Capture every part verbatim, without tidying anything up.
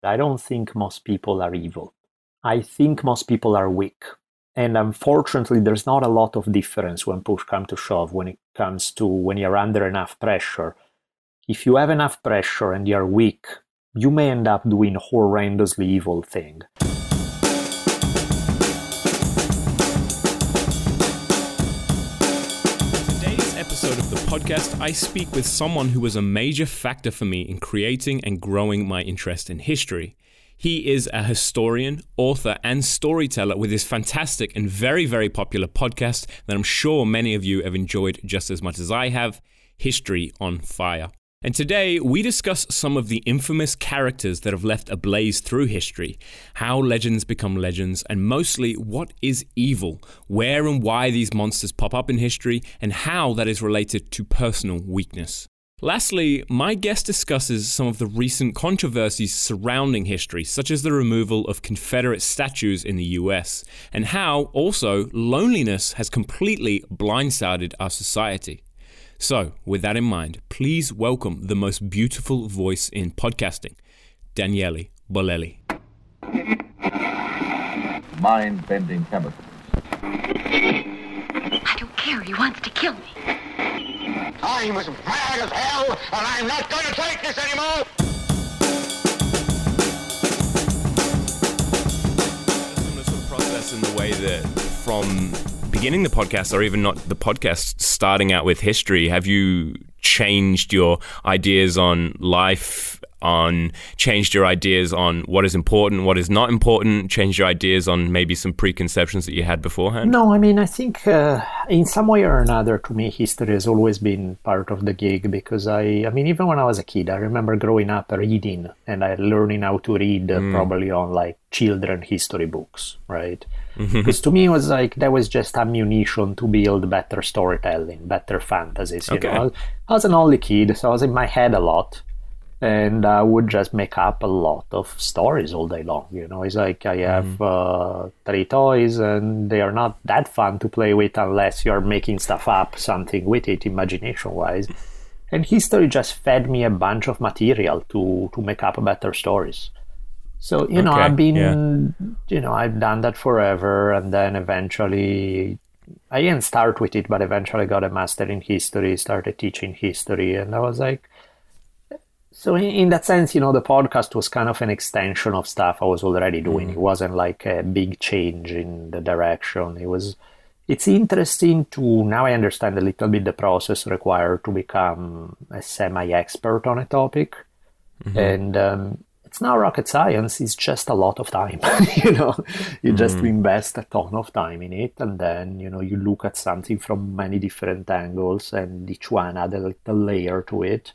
I don't think most people are evil. I think most people are weak. And unfortunately, there's not a lot of difference when push comes to shove, when it comes to when you're under enough pressure. If you have enough pressure and you're weak, you may end up doing horrendously evil things. Episode of the podcast, I speak with someone who was a major factor for me in creating and growing my interest in history. He is a historian, author, and storyteller with his fantastic and very, very popular podcast that I'm sure many of you have enjoyed just as much as I have, History on Fire. And today, we discuss some of the infamous characters that have left a blaze through history, how legends become legends, and mostly, what is evil, where and why these monsters pop up in history, and how that is related to personal weakness. Lastly, my guest discusses some of the recent controversies surrounding history, such as the removal of Confederate statues in the U S, and how, also, loneliness has completely blindsided our society. So, with that in mind, please welcome the most beautiful voice in podcasting, Daniele Bolelli. Mind-bending chemicals. I don't care. He wants to kill me. I'm as mad as hell, and I'm not going to take this anymore! A similar sort of process in the way that from beginning the podcast, or even not the podcast, starting out with history, have you changed your ideas on life, on changed your ideas on what is important, what is not important, changed your ideas on maybe some preconceptions that you had beforehand? No, I mean, I think uh, in some way or another, to me, history has always been part of the gig because I, I mean, even when I was a kid, I remember growing up reading and I learning how to read uh, mm. probably on like children history books, right? Because to me, it was like, that was just ammunition to build better storytelling, better fantasies. You okay. know? I was, I was an only kid, so I was in my head a lot. And I would just make up a lot of stories all day long. You know, it's like I have mm. uh, three toys and they are not that fun to play with unless you're making stuff up, something with it, imagination-wise. And history just fed me a bunch of material to, to make up better stories. So, you know, okay. I've been, yeah. you know, I've done that forever. And then eventually, I didn't start with it, but eventually got a master in history, started teaching history. And I was like, so in, in that sense, you know, the podcast was kind of an extension of stuff I was already doing. Mm. It wasn't like a big change in the direction. It was, it's interesting to, now I understand a little bit the process required to become a semi-expert on a topic. Mm-hmm. And um, it's not rocket science, it's just a lot of time. you know, you mm. just invest a ton of time in it. And then, you know, you look at something from many different angles and each one add a little layer to it.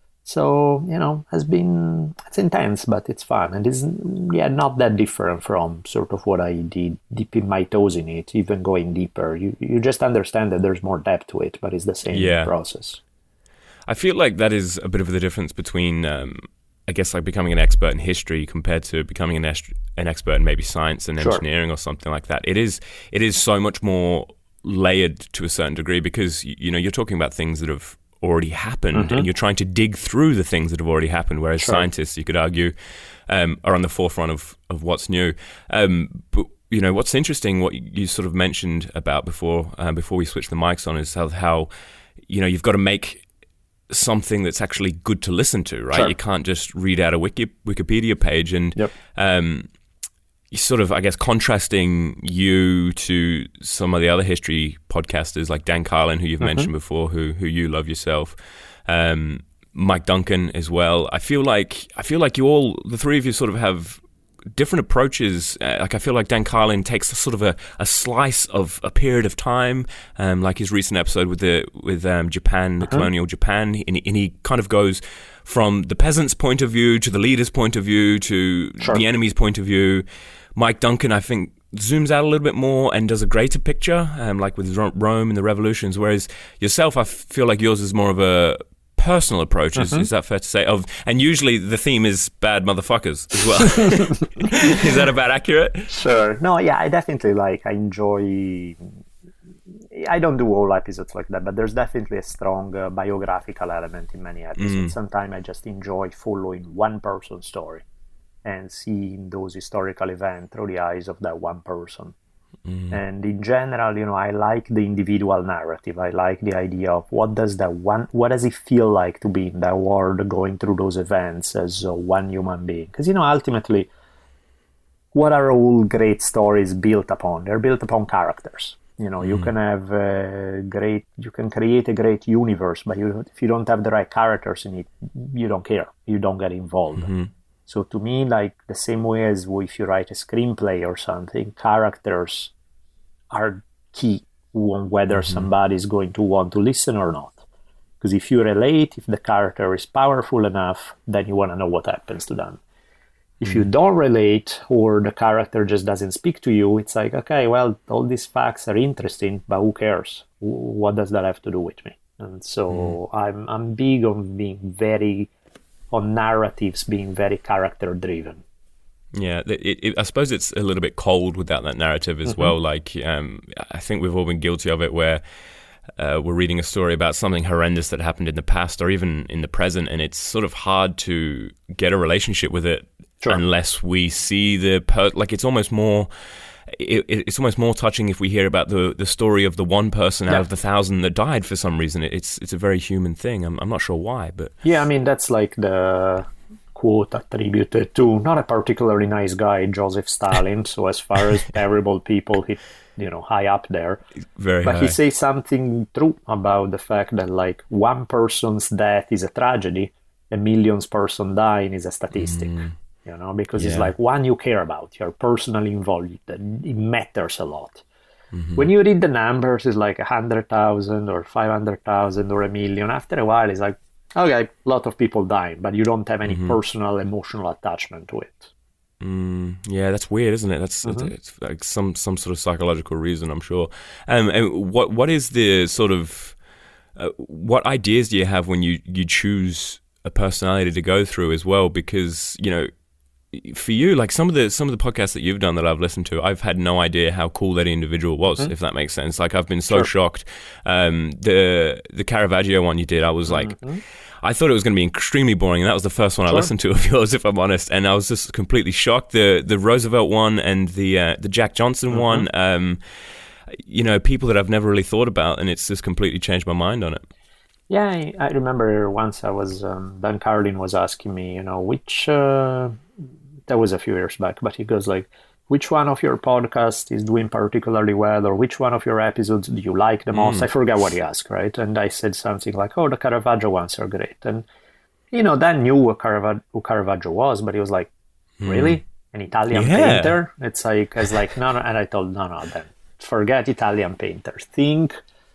So, you know, has been, it's intense, but it's fun. And it's, yeah, not that different from sort of what I did, dipping my toes in it, even going deeper. You you just understand that there's more depth to it, but it's the same yeah. process. I feel like that is a bit of the difference between, um, I guess, like becoming an expert in history compared to becoming an, est- an expert in maybe science and sure. engineering or something like that. It is it is so much more layered to a certain degree because, you know, you're talking about things that have already happened mm-hmm. and you're trying to dig through the things that have already happened, whereas sure. scientists, you could argue, um, are on the forefront of, of what's new. Um, but, you know, what's interesting, what you sort of mentioned about before uh, before we switch the mics on is how, how, you know, you've got to make something that's actually good to listen to, right? Sure. You can't just read out a Wiki, Wikipedia page and yep. um, sort of, I guess, contrasting you to some of the other history podcasters like Dan Carlin, who you've mm-hmm. mentioned before, who who you love yourself, um, Mike Duncan as well. I feel like I feel like you all, the three of you, sort of have different approaches. Uh, like I feel like Dan Carlin takes a sort of a, a slice of a period of time, um, like his recent episode with the with um, Japan, the uh-huh. colonial Japan, and he, and he kind of goes from the peasant's point of view to the leader's point of view to sure. the enemy's point of view. Mike Duncan, I think, zooms out a little bit more and does a greater picture, um, like with Rome and the revolutions, whereas yourself, I feel like yours is more of a personal approach. Is, uh-huh. is that fair to say? Of And usually the theme is bad motherfuckers as well. Is that about accurate? Sure. No, yeah, I definitely like, I enjoy, I don't do all episodes like that, but there's definitely a strong uh, biographical element in many episodes. Mm. Sometimes I just enjoy following one person's story. and seeing those historical events through the eyes of that one person. Mm. And in general, you know, I like the individual narrative. I like the idea of what does that one, what does it feel like to be in that world, going through those events as uh, one human being? Because, you know, ultimately, what are all great stories built upon? They're built upon characters. You know, mm. you can have a great, you can create a great universe, but you, if you don't have the right characters in it, you don't care. You don't get involved. Mm-hmm. So to me, like the same way as if you write a screenplay or something, characters are key on whether mm-hmm. somebody is going to want to listen or not. Because if you relate, if the character is powerful enough, then you want to know what happens to them. If mm-hmm. you don't relate or the character just doesn't speak to you, it's like, okay, well, all these facts are interesting, but who cares? What does that have to do with me? And so mm-hmm. I'm I'm big on being very... on narratives being very character driven. Yeah, it, it, I suppose it's a little bit cold without that narrative as mm-hmm. well. Like, um, I think we've all been guilty of it where uh, we're reading a story about something horrendous that happened in the past or even in the present, and it's sort of hard to get a relationship with it sure. unless we see the, per- like it's almost more... It, it's almost more touching if we hear about the the story of the one person yeah. out of the thousand that died for some reason. It's it's a very human thing. I'm I'm not sure why, but yeah, I mean that's like the quote attributed to not a particularly nice guy, Joseph Stalin. So as far as terrible people, he you know high up there. Very but high. He says something true about the fact that like one person's death is a tragedy, a million's person dying is a statistic. Mm. You know, because yeah. it's like one you care about, you're personally involved, it matters a lot. Mm-hmm. When you read the numbers, it's like a hundred thousand or five hundred thousand or a million. After a while, it's like, okay, a lot of people dying, but you don't have any mm-hmm. personal, emotional attachment to it. Mm, yeah, that's weird, isn't it? That's mm-hmm. it's, it's like some some sort of psychological reason, I'm sure. Um, and what what is the sort of uh, what ideas do you have when you you choose a personality to go through as well? Because you know. For you, like some of the some of the podcasts that you've done that I've listened to, I've had no idea how cool that individual was, mm-hmm. if that makes sense. Like I've been so sure. shocked. Um, the the Caravaggio one you did, I was like, mm-hmm. I thought it was going to be extremely boring, and that was the first one sure. I listened to of yours, if I'm honest. And I was just completely shocked. The the Roosevelt one and the uh, the Jack Johnson mm-hmm. one, um, you know, people that I've never really thought about, and it's just completely changed my mind on it. Yeah, I, I remember once I was um, Dan Carlin was asking me, you know, which. Uh, That was a few years back, but he goes like, which one of your podcasts is doing particularly well, or which one of your episodes do you like the most? Mm. I forget what he asked, right? And I said something like, oh, the Caravaggio ones are great. And, you know, Dan knew who Caravaggio, who Caravaggio was, but he was like, really? Mm. An Italian yeah. painter? It's like, I was like, no, no. And I told, no, no, then forget Italian painters. Think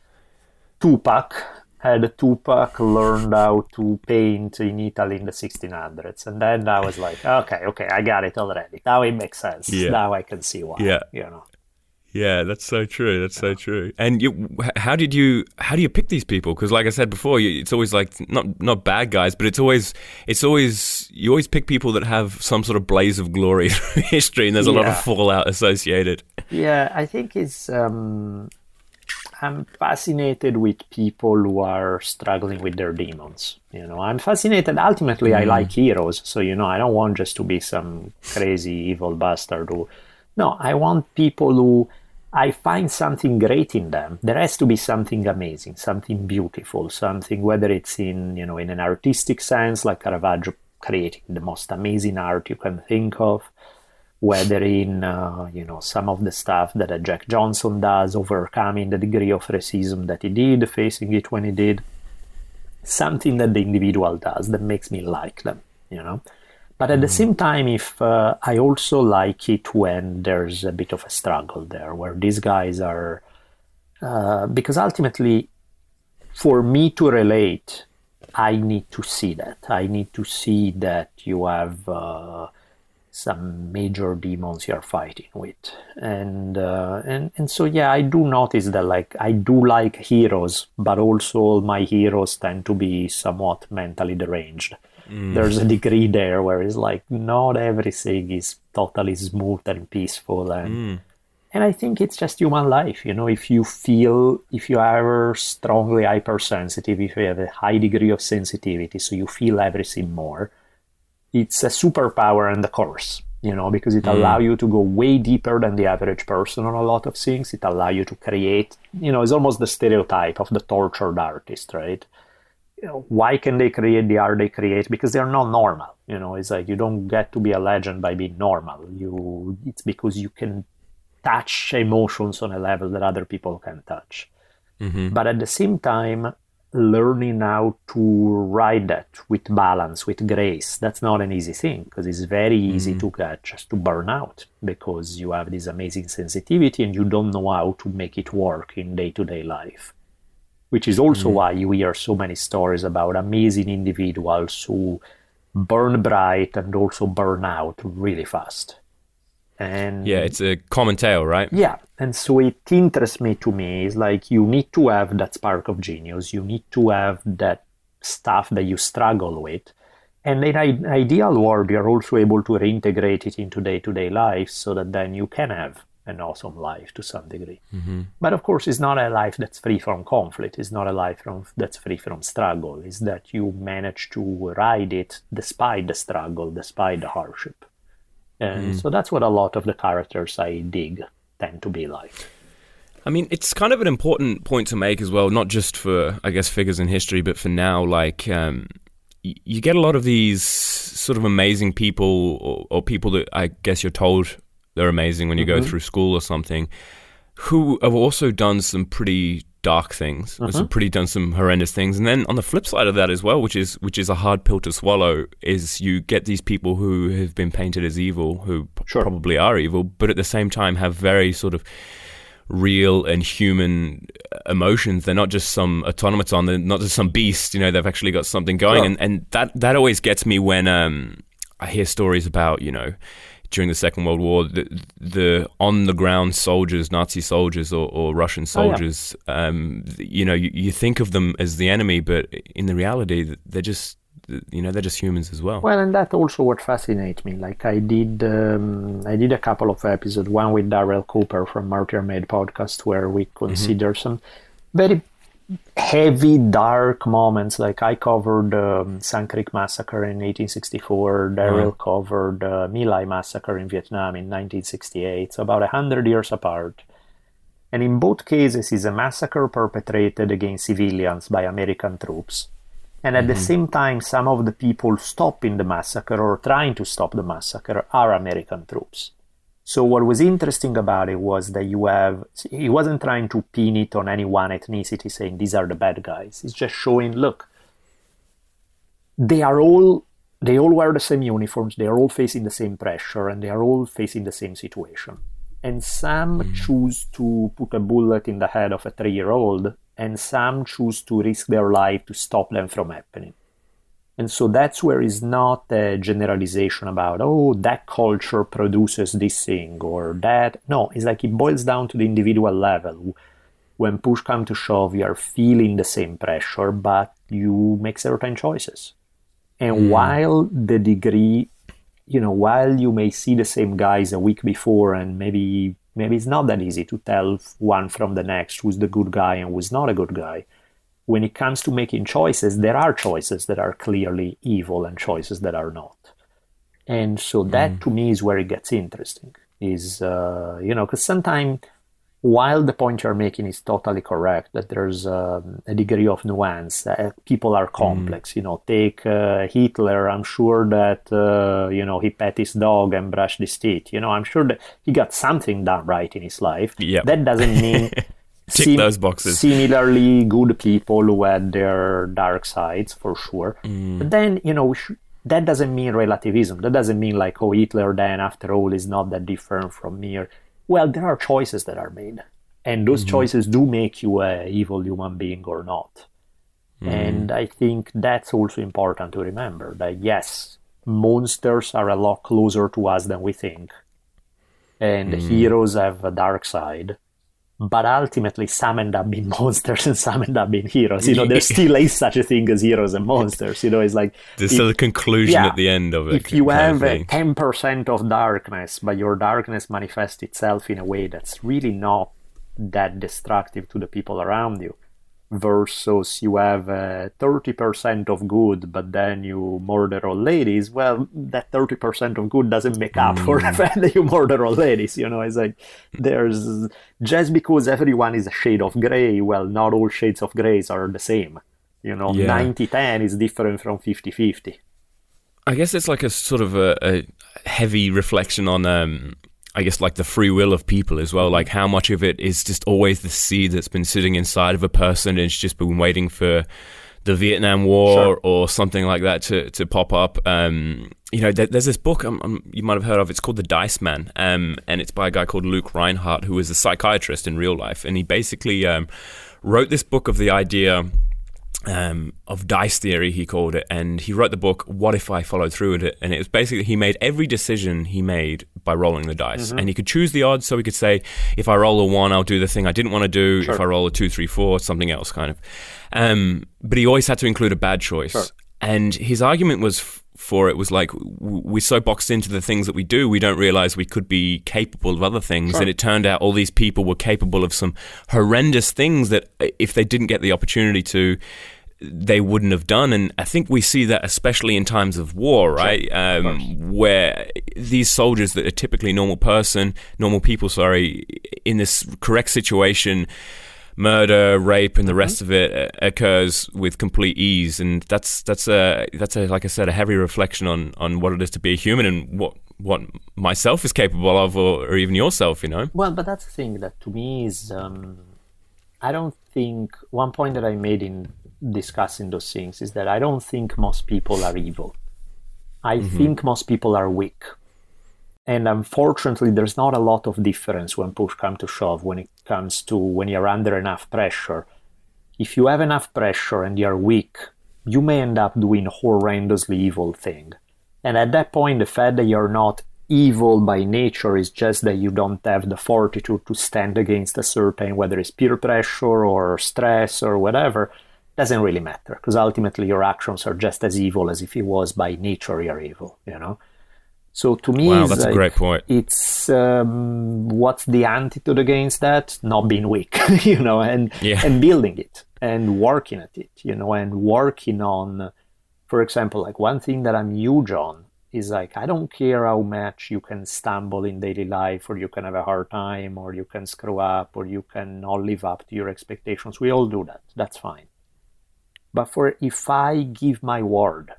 Tupac. Had Tupac learned how to paint in Italy in the sixteen hundreds. And then I was like, okay, okay, I got it already. Now it makes sense. Yeah. Now I can see why, yeah. you know. Yeah, that's so true. That's yeah. so true. And you, how did you, how do you pick these people? Because like I said before, you, it's always like, not not bad guys, but it's always, it's always, you always pick people that have some sort of blaze of glory through history, and there's a yeah. lot of fallout associated. Yeah, I think it's... Um, I'm fascinated with people who are struggling with their demons. You know, I'm fascinated. Ultimately, mm. I like heroes. So, you know, I don't want just to be some crazy evil bastard who... No, I want people who I find something great in them. There has to be something amazing, something beautiful, something, whether it's in, you know, in an artistic sense, like Caravaggio creating the most amazing art you can think of, whether in, uh, you know, some of the stuff that uh, Jack Johnson does, overcoming the degree of racism that he did, facing it when he did, something that the individual does that makes me like them, you know. But at mm. the same time, if uh, I also like it when there's a bit of a struggle there, where these guys are, uh, because ultimately, for me to relate, I need to see that. I need to see that you have... Uh, some major demons you're fighting with. And, uh, and and so, yeah, I do notice that, like, I do like heroes, but also my heroes tend to be somewhat mentally deranged. Mm. There's a degree there where it's like, not everything is totally smooth and peaceful. And, mm. and I think it's just human life, you know, if you feel, if you are strongly hypersensitive, if you have a high degree of sensitivity, so you feel everything more, it's a superpower and a curse, you know, because it Mm. allows you to go way deeper than the average person on a lot of things. It allows you to create, you know, it's almost the stereotype of the tortured artist, right? You know, why can they create the art they create? Because they're not normal. You know, it's like you don't get to be a legend by being normal. You, it's because you can touch emotions on a level that other people can touch. Mm-hmm. But at the same time, learning how to ride that with balance, with grace, that's not an easy thing, because it's very easy Mm-hmm. to get just to burn out because you have this amazing sensitivity and you don't know how to make it work in day-to-day life. Which is also Mm-hmm. why you hear so many stories about amazing individuals who burn bright and also burn out really fast. And Yeah, it's a common tale, right? yeah, and so it interests me to me is like you need to have that spark of genius. You need to have that stuff that you struggle with. And in an ideal world, you're also able to reintegrate it into day-to-day life so that then you can have an awesome life to some degree. Mm-hmm. But of course, it's not a life that's free from conflict. It's not a life from, that's free from struggle. It's that you manage to ride it despite the struggle, despite the hardship. And so that's what a lot of the characters I dig tend to be like. I mean, it's kind of an important point to make as well, not just for, I guess, figures in history, but for now. Like, um, y- you get a lot of these sort of amazing people, or, or people that I guess you're told they're amazing when you Mm-hmm. go through school or something, who have also done some pretty dark things, Mm-hmm. some pretty done some horrendous things. And then on the flip side of that as well, which is which is a hard pill to swallow, is you get these people who have been painted as evil, who p- Sure. probably are evil, but at the same time have very sort of real and human emotions. They're not just some automaton, they're not just some beast, you know, they've actually got something going. Sure. And, and that, that always gets me when um, I hear stories about, you know, during the Second World War, the, the on-the-ground soldiers, Nazi soldiers or, or Russian Oh, yeah. soldiers, um, you know, you, you think of them as the enemy, but in the reality, they're just, you know, they're just humans as well. Well, and that also what fascinates me. Like I did, um, I did a couple of episodes. One with Darrell Cooper from Martyr Made podcast, where we consider some very heavy, dark moments. Like I covered um, Sand Creek Massacre in eighteen sixty-four. Darrell Wow. covered uh, My Lai Massacre in Vietnam in nineteen sixty-eight. So about a hundred years apart. And in both cases, it's a massacre perpetrated against civilians by American troops. And at the same time, some of the people stopping the massacre or trying to stop the massacre are American troops. So what was interesting about it was that you have, he wasn't trying to pin it on any one ethnicity saying these are the bad guys. It's just showing, look, they are all, they all wear the same uniforms, they are all facing the same pressure, and they are all facing the same situation. And some choose to put a bullet in the head of a three-year-old, and some choose to risk their life to stop them from happening. And so that's where it's not a generalization about, oh, that culture produces this thing or that. No, it's like it boils down to the individual level. When push comes to shove, you are feeling the same pressure, but you make certain choices. And while the degree, you know, while you may see the same guys a week before and maybe maybe it's not that easy to tell one from the next who's the good guy and who's not a good guy, when it comes to making choices, there are choices that are clearly evil and choices that are not. And so that to me is where it gets interesting, is, uh, you know, because sometimes while the point you're making is totally correct, that there's um, a degree of nuance, uh, people are complex, you know, take uh, Hitler, I'm sure that, uh, you know, he pet his dog and brushed his teeth, you know, I'm sure that he got something done right in his life. Yep. That doesn't mean... Tick Sim- those boxes. Similarly, good people who had their dark sides, for sure. But then, you know, we should, that doesn't mean relativism. That doesn't mean like, oh, Hitler then, after all, is not that different from me. Or, well, there are choices that are made. And those choices do make you a evil human being or not. And I think that's also important to remember. That, yes, monsters are a lot closer to us than we think. And heroes have a dark side. But ultimately, some end up being monsters and some end up being heroes. You know, there still is such a thing as heroes and monsters. You know, it's like... There's if- still a conclusion yeah, at the end of it. If you kind of have a thing. ten percent of darkness, but your darkness manifests itself in a way that's really not that destructive to the people around you, versus you have uh, thirty percent of good, but then you murder old ladies, well, that thirty percent of good doesn't make up mm. for the fact that you murder old ladies. You know, it's like there's, just because everyone is a shade of gray, well, not all shades of grays are the same. You know, yeah. ninety ten is different from fifty fifty. I guess it's like a sort of a, a heavy reflection on... Um... I guess like the free will of people as well, like how much of it is just always the seed that's been sitting inside of a person and it's just been waiting for the Vietnam War sure. or something like that to, to pop up. Um, you know, there, there's this book um, um, you might have heard of, it's called The Dice Man, um, and it's by a guy called Luke Reinhardt, who is a psychiatrist in real life, and he basically um, wrote this book of the idea... Um, of dice theory, he called it, and he wrote the book What If I Followed Through with It, and it was basically he made every decision he made by rolling the dice, mm-hmm. and he could choose the odds, so he could say, if I roll a one, I'll do the thing I didn't want to do, sure. if I roll a two, three, four, something else kind of, um, but he always had to include a bad choice, sure. and his argument was f- for it was like, w- we're so boxed into the things that we do, we don't realize we could be capable of other things, sure. and it turned out all these people were capable of some horrendous things that if they didn't get the opportunity to, they wouldn't have done. And I think we see that especially in times of war, right? Sure. Um, where these soldiers that are typically normal person, normal people, sorry, in this correct situation, murder, rape, and the mm-hmm. rest of it occurs with complete ease. And that's that's a that's a like I said, a heavy reflection on on what it is to be a human and what what myself is capable of, or, or even yourself, you know. Well, but that's the thing that to me is, um, I don't think one point that I made in discussing those things is that I don't think most people are evil. I mm-hmm. think most people are weak. And unfortunately, there's not a lot of difference when push comes to shove when it comes to when you're under enough pressure. If you have enough pressure and you're weak, you may end up doing horrendously evil thing. And at that point, the fact that you're not evil by nature is just that you don't have the fortitude to stand against a certain, whether it's peer pressure or stress or whatever, doesn't really matter, because ultimately your actions are just as evil as if it was by nature you're evil, you know? So to me, wow, it's that's like, a great point. It's um, what's the antidote against that? Not being weak, you know, and yeah. and building it and working at it, you know, and working on, for example, like one thing that I'm huge on is like, I don't care how much you can stumble in daily life, or you can have a hard time, or you can screw up, or you can not live up to your expectations. We all do that. That's fine. But for if I give my word,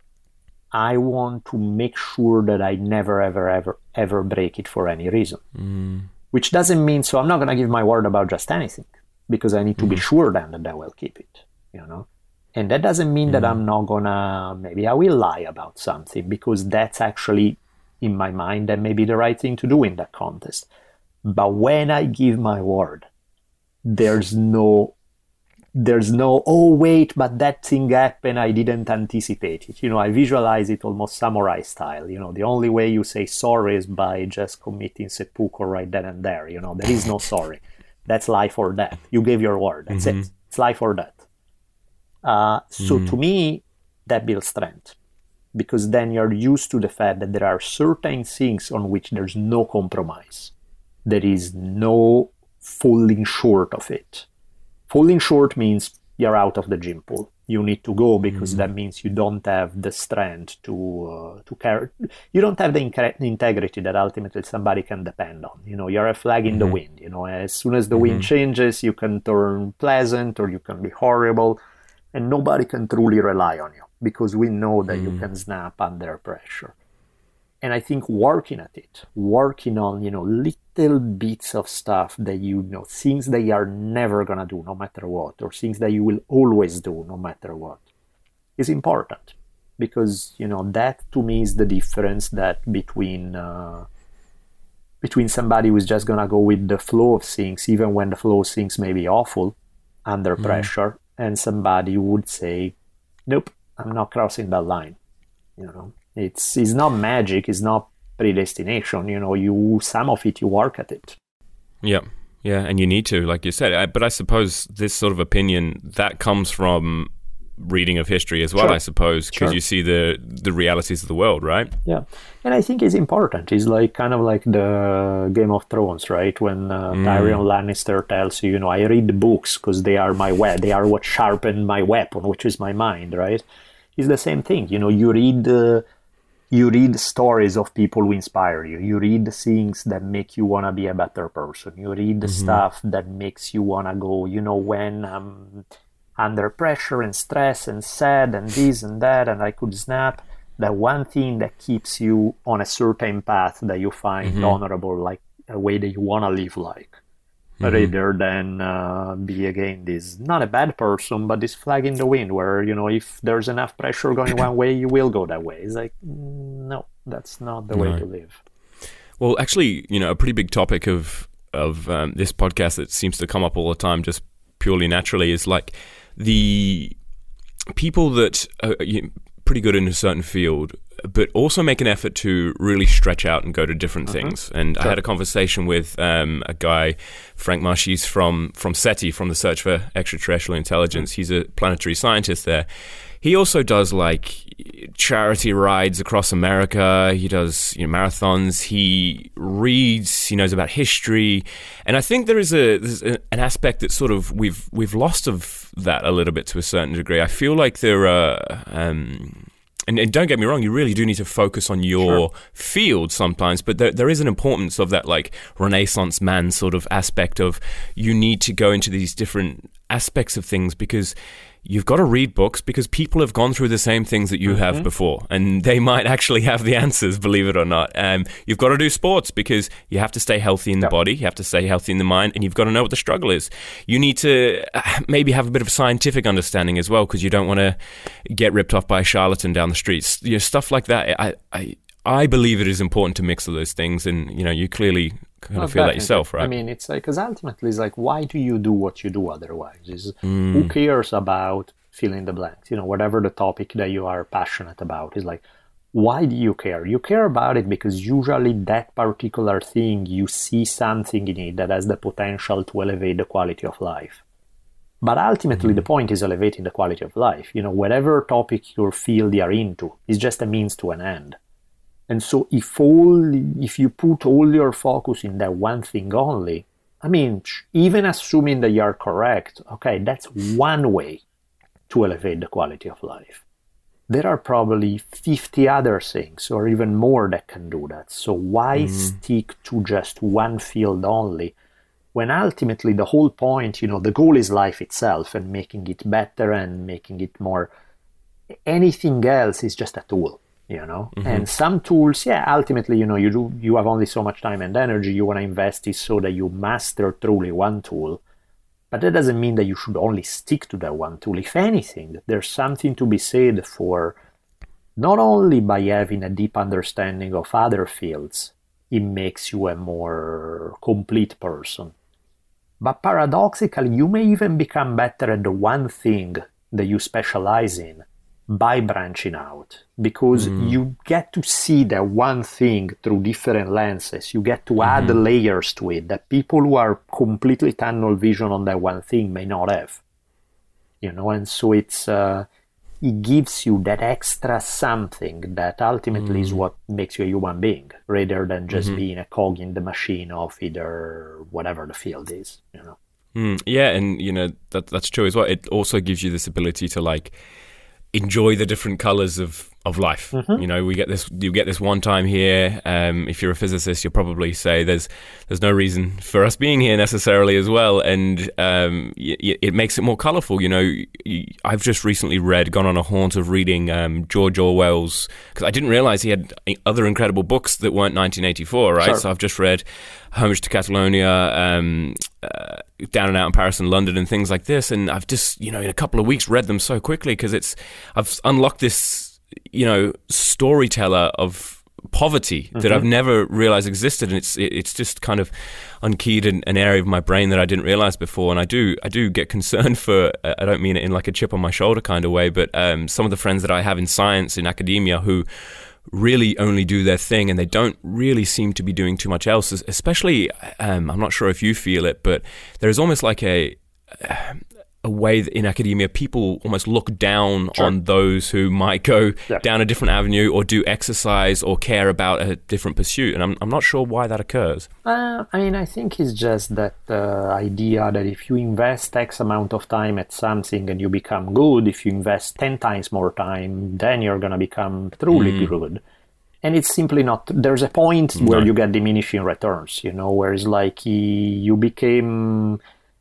I want to make sure that I never, ever, ever, ever break it for any reason. Mm. Which doesn't mean, so I'm not going to give my word about just anything, because I need to mm. be sure then that I will keep it, you know? And that doesn't mean mm. that I'm not going to, maybe I will lie about something, because that's actually, in my mind, that may be the right thing to do in that context. But when I give my word, there's no There's no, oh, wait, but that thing happened, I didn't anticipate it. You know, I visualize it almost samurai style. You know, the only way you say sorry is by just committing seppuku right then and there. You know, there is no sorry. That's life or death. You gave your word. That's mm-hmm. it. It's life or death. Uh, so mm-hmm. to me, that builds strength. Because then you're used to the fact that there are certain things on which there's no compromise. There is no falling short of it. Falling short means you're out of the gym pool. You need to go, because mm-hmm. that means you don't have the strength to uh, to carry. You don't have the in- integrity that ultimately somebody can depend on. You know, you're a flag in mm-hmm. the wind. You know, as soon as the mm-hmm. wind changes, you can turn pleasant or you can be horrible, and nobody can truly rely on you, because we know that mm-hmm. you can snap under pressure. And I think working at it, working on, you know, little bits of stuff that you know, things that you are never going to do no matter what, or things that you will always do no matter what, is important. Because, you know, that to me is the difference that between uh, between somebody who's just going to go with the flow of things, even when the flow of things may be awful, under mm. pressure, and somebody who would say, nope, I'm not crossing that line, you know. It's it's not magic, it's not predestination, you know, you some of it, you work at it. Yeah, yeah, and you need to, like you said. I, but I suppose this sort of opinion, that comes from reading of history as well, Sure. I suppose, because Sure. you see the the realities of the world, right? Yeah, and I think it's important. It's like kind of like the Game of Thrones, right? When uh, Tyrion Lannister tells you, you know, I read the books because they are my we- they are what sharpen my weapon, which is my mind, right? It's the same thing. You know, you read uh, you read stories of people who inspire you. You read things that make you want to be a better person. You read the stuff that makes you want to go, you know, when I'm under pressure and stress and sad and this and that, and I could snap, that one thing that keeps you on a certain path that you find honorable, like a way that you want to live like, rather than uh, be, again, this, not a bad person, but this flag in the wind where, you know, if there's enough pressure going one way, you will go that way. It's like, mm, no, that's not the way No. to live. Well, actually, you know, a pretty big topic of of um, this podcast that seems to come up all the time, just purely naturally, is like the people that are pretty good in a certain field, but also make an effort to really stretch out and go to different Uh-huh. things. And I had a conversation with um, a guy, Frank Marchis from from SETI, from the Search for Extraterrestrial Intelligence. He's a planetary scientist there. He also does like charity rides across America. He does, you know, marathons. He reads. He knows about history, and I think there is a there's a, an aspect that sort of we've we've lost of that a little bit to a certain degree. I feel like there are. Um, And, and don't get me wrong, you really do need to focus on your Sure. field sometimes, but there, there is an importance of that like Renaissance man sort of aspect of you need to go into these different aspects of things because you've got to read books because people have gone through the same things that you Mm-hmm. have before and they might actually have the answers, believe it or not. Um, you've got to do sports because you have to stay healthy in the Yep. body, you have to stay healthy in the mind, and you've got to know what the struggle is. You need to uh, maybe have a bit of scientific understanding as well because you don't want to get ripped off by a charlatan down the streets. You know, stuff like that. I, I, I believe it is important to mix all those things, and you know, you clearly kind Oh, of feel that definitely. yourself, right? I mean, it's like, because ultimately, it's like, why do you do what you do otherwise? Is Who cares about fill in the blanks? You know, whatever the topic that you are passionate about is like, why do you care? You care about it because usually that particular thing, you see something in it that has the potential to elevate the quality of life. But ultimately, the point is elevating the quality of life. You know, whatever topic your field you're into is just a means to an end. And so if all, if you put all your focus in that one thing only, I mean, even assuming that you're correct, okay, that's one way to elevate the quality of life. There are probably fifty other things or even more that can do that. So why stick to just one field only when ultimately the whole point, you know, the goal is life itself and making it better and making it more, anything else is just a tool. You know, and some tools, yeah, ultimately, you know, you do, you have only so much time and energy you want to invest it so that you master truly one tool. But that doesn't mean that you should only stick to that one tool. If anything, there's something to be said for not only by having a deep understanding of other fields, it makes you a more complete person. But paradoxically, you may even become better at the one thing that you specialize in by branching out, because mm. you get to see that one thing through different lenses. You get to mm-hmm. add layers to it that people who are completely tunnel vision on that one thing may not have. You know, and so it's uh, it gives you that extra something that ultimately mm. is what makes you a human being, rather than just mm-hmm. being a cog in the machine of either whatever the field is. You know. Mm, yeah, and you know that that's true as well. It also gives you this ability to like enjoy the different colors of, of life. Mm-hmm. You know, we get this, you get this one time here. Um, if you're a physicist, you'll probably say there's there's no reason for us being here necessarily as well. And um, y- y- it makes it more colorful. You know, y- I've just recently read, gone on a haunt of reading um, George Orwell's, because I didn't realize he had other incredible books that weren't nineteen eighty-four, right? Sure. So I've just read Homage to Catalonia, um, uh, Down and Out in Paris and London and things like this. And I've just, you know, in a couple of weeks read them so quickly because it's, I've unlocked this, you know, storyteller of poverty mm-hmm. that I've never realized existed. And it's it's just kind of unkeyed an, an area of my brain that I didn't realize before. And I do I do get concerned for, uh, I don't mean it in like a chip on my shoulder kind of way, but um, some of the friends that I have in science, in academia, who really only do their thing and they don't really seem to be doing too much else, especially um, I'm not sure if you feel it, but there's almost like a a way that in academia people almost look down Sure. on those who might go Yeah. down a different avenue or do exercise or care about a different pursuit. And I'm I'm not sure why that occurs. Uh, I mean, I think it's just that uh, idea that if you invest X amount of time at something and you become good, if you invest ten times more time, then you're going to become truly Mm. good. And it's simply not, there's a point where No. you get diminishing returns, you know, where it's like you became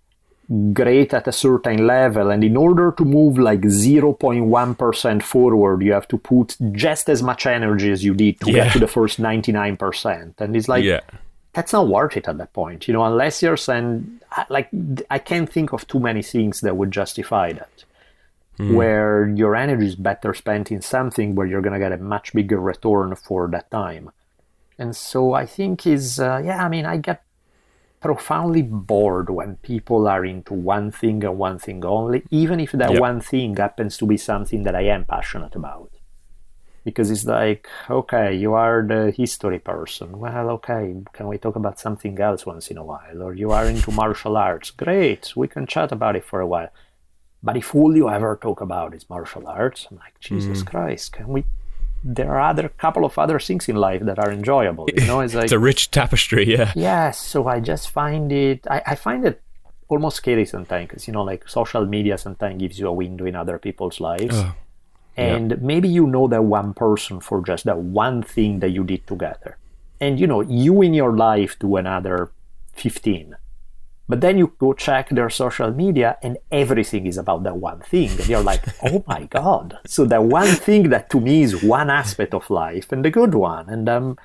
great at a certain level, and in order to move like zero point one percent forward, you have to put just as much energy as you did to Yeah. get to the first ninety-nine percent. And it's like, yeah. that's not worth it at that point, you know, unless you're saying, like, I can't think of too many things that would justify that, Hmm. where your energy is better spent in something where you're going to get a much bigger return for that time. And so I think is, uh, yeah, I mean, I get profoundly bored when people are into one thing and one thing only, even if that Yep. one thing happens to be something that I am passionate about. Because it's like, okay, you are the history person. Well, okay, can we talk about something else once in a while? Or you are into martial arts. Great, we can chat about it for a while. But if all you ever talk about is martial arts, I'm like, Jesus Mm. Christ, can we... There are other couple of other things in life that are enjoyable, you know? It's like, It's a rich tapestry, yeah. yes, so I just find it, I, I find it almost scary sometimes, because, you know, like social media sometimes gives you a window in other people's lives. Oh, and maybe you know that one person for just that one thing that you did together. And, you know, you in your life do another fifteen. But then you go check their social media and everything is about that one thing. And you're like, oh my God. So that one thing that to me is one aspect of life and the good one. And um,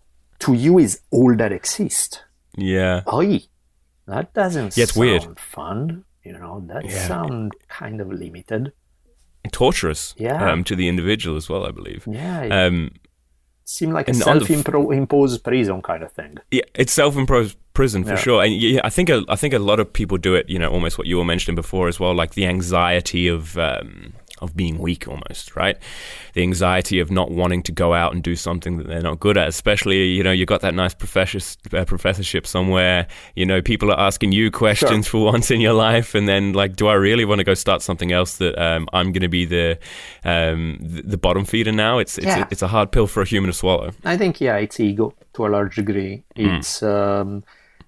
to you is all that exists. Yeah. Oy, that doesn't Yeah, it's sound weird. fun. You know, that Yeah. sounds kind of limited. Torturous Yeah. um, to the individual as well, I believe. Yeah, it Um, seemed like a and on the f- self-imposed prison kind of thing. Yeah, it's self-imposed prison for Yeah. sure, and yeah, I think a, I think a lot of people do it. You know, almost what you were mentioning before as well, like the anxiety of um, of being weak, almost, right? The anxiety of not wanting to go out and do something that they're not good at. Especially, you know, you got that nice professor uh, professorship somewhere. You know, people are asking you questions Sure. for once in your life, and then like, do I really want to go start something else that um, I'm going to be the um, the the bottom feeder now? It's it's Yeah. a, it's a hard pill for a human to swallow. I think, yeah, it's ego to a large degree. It's um,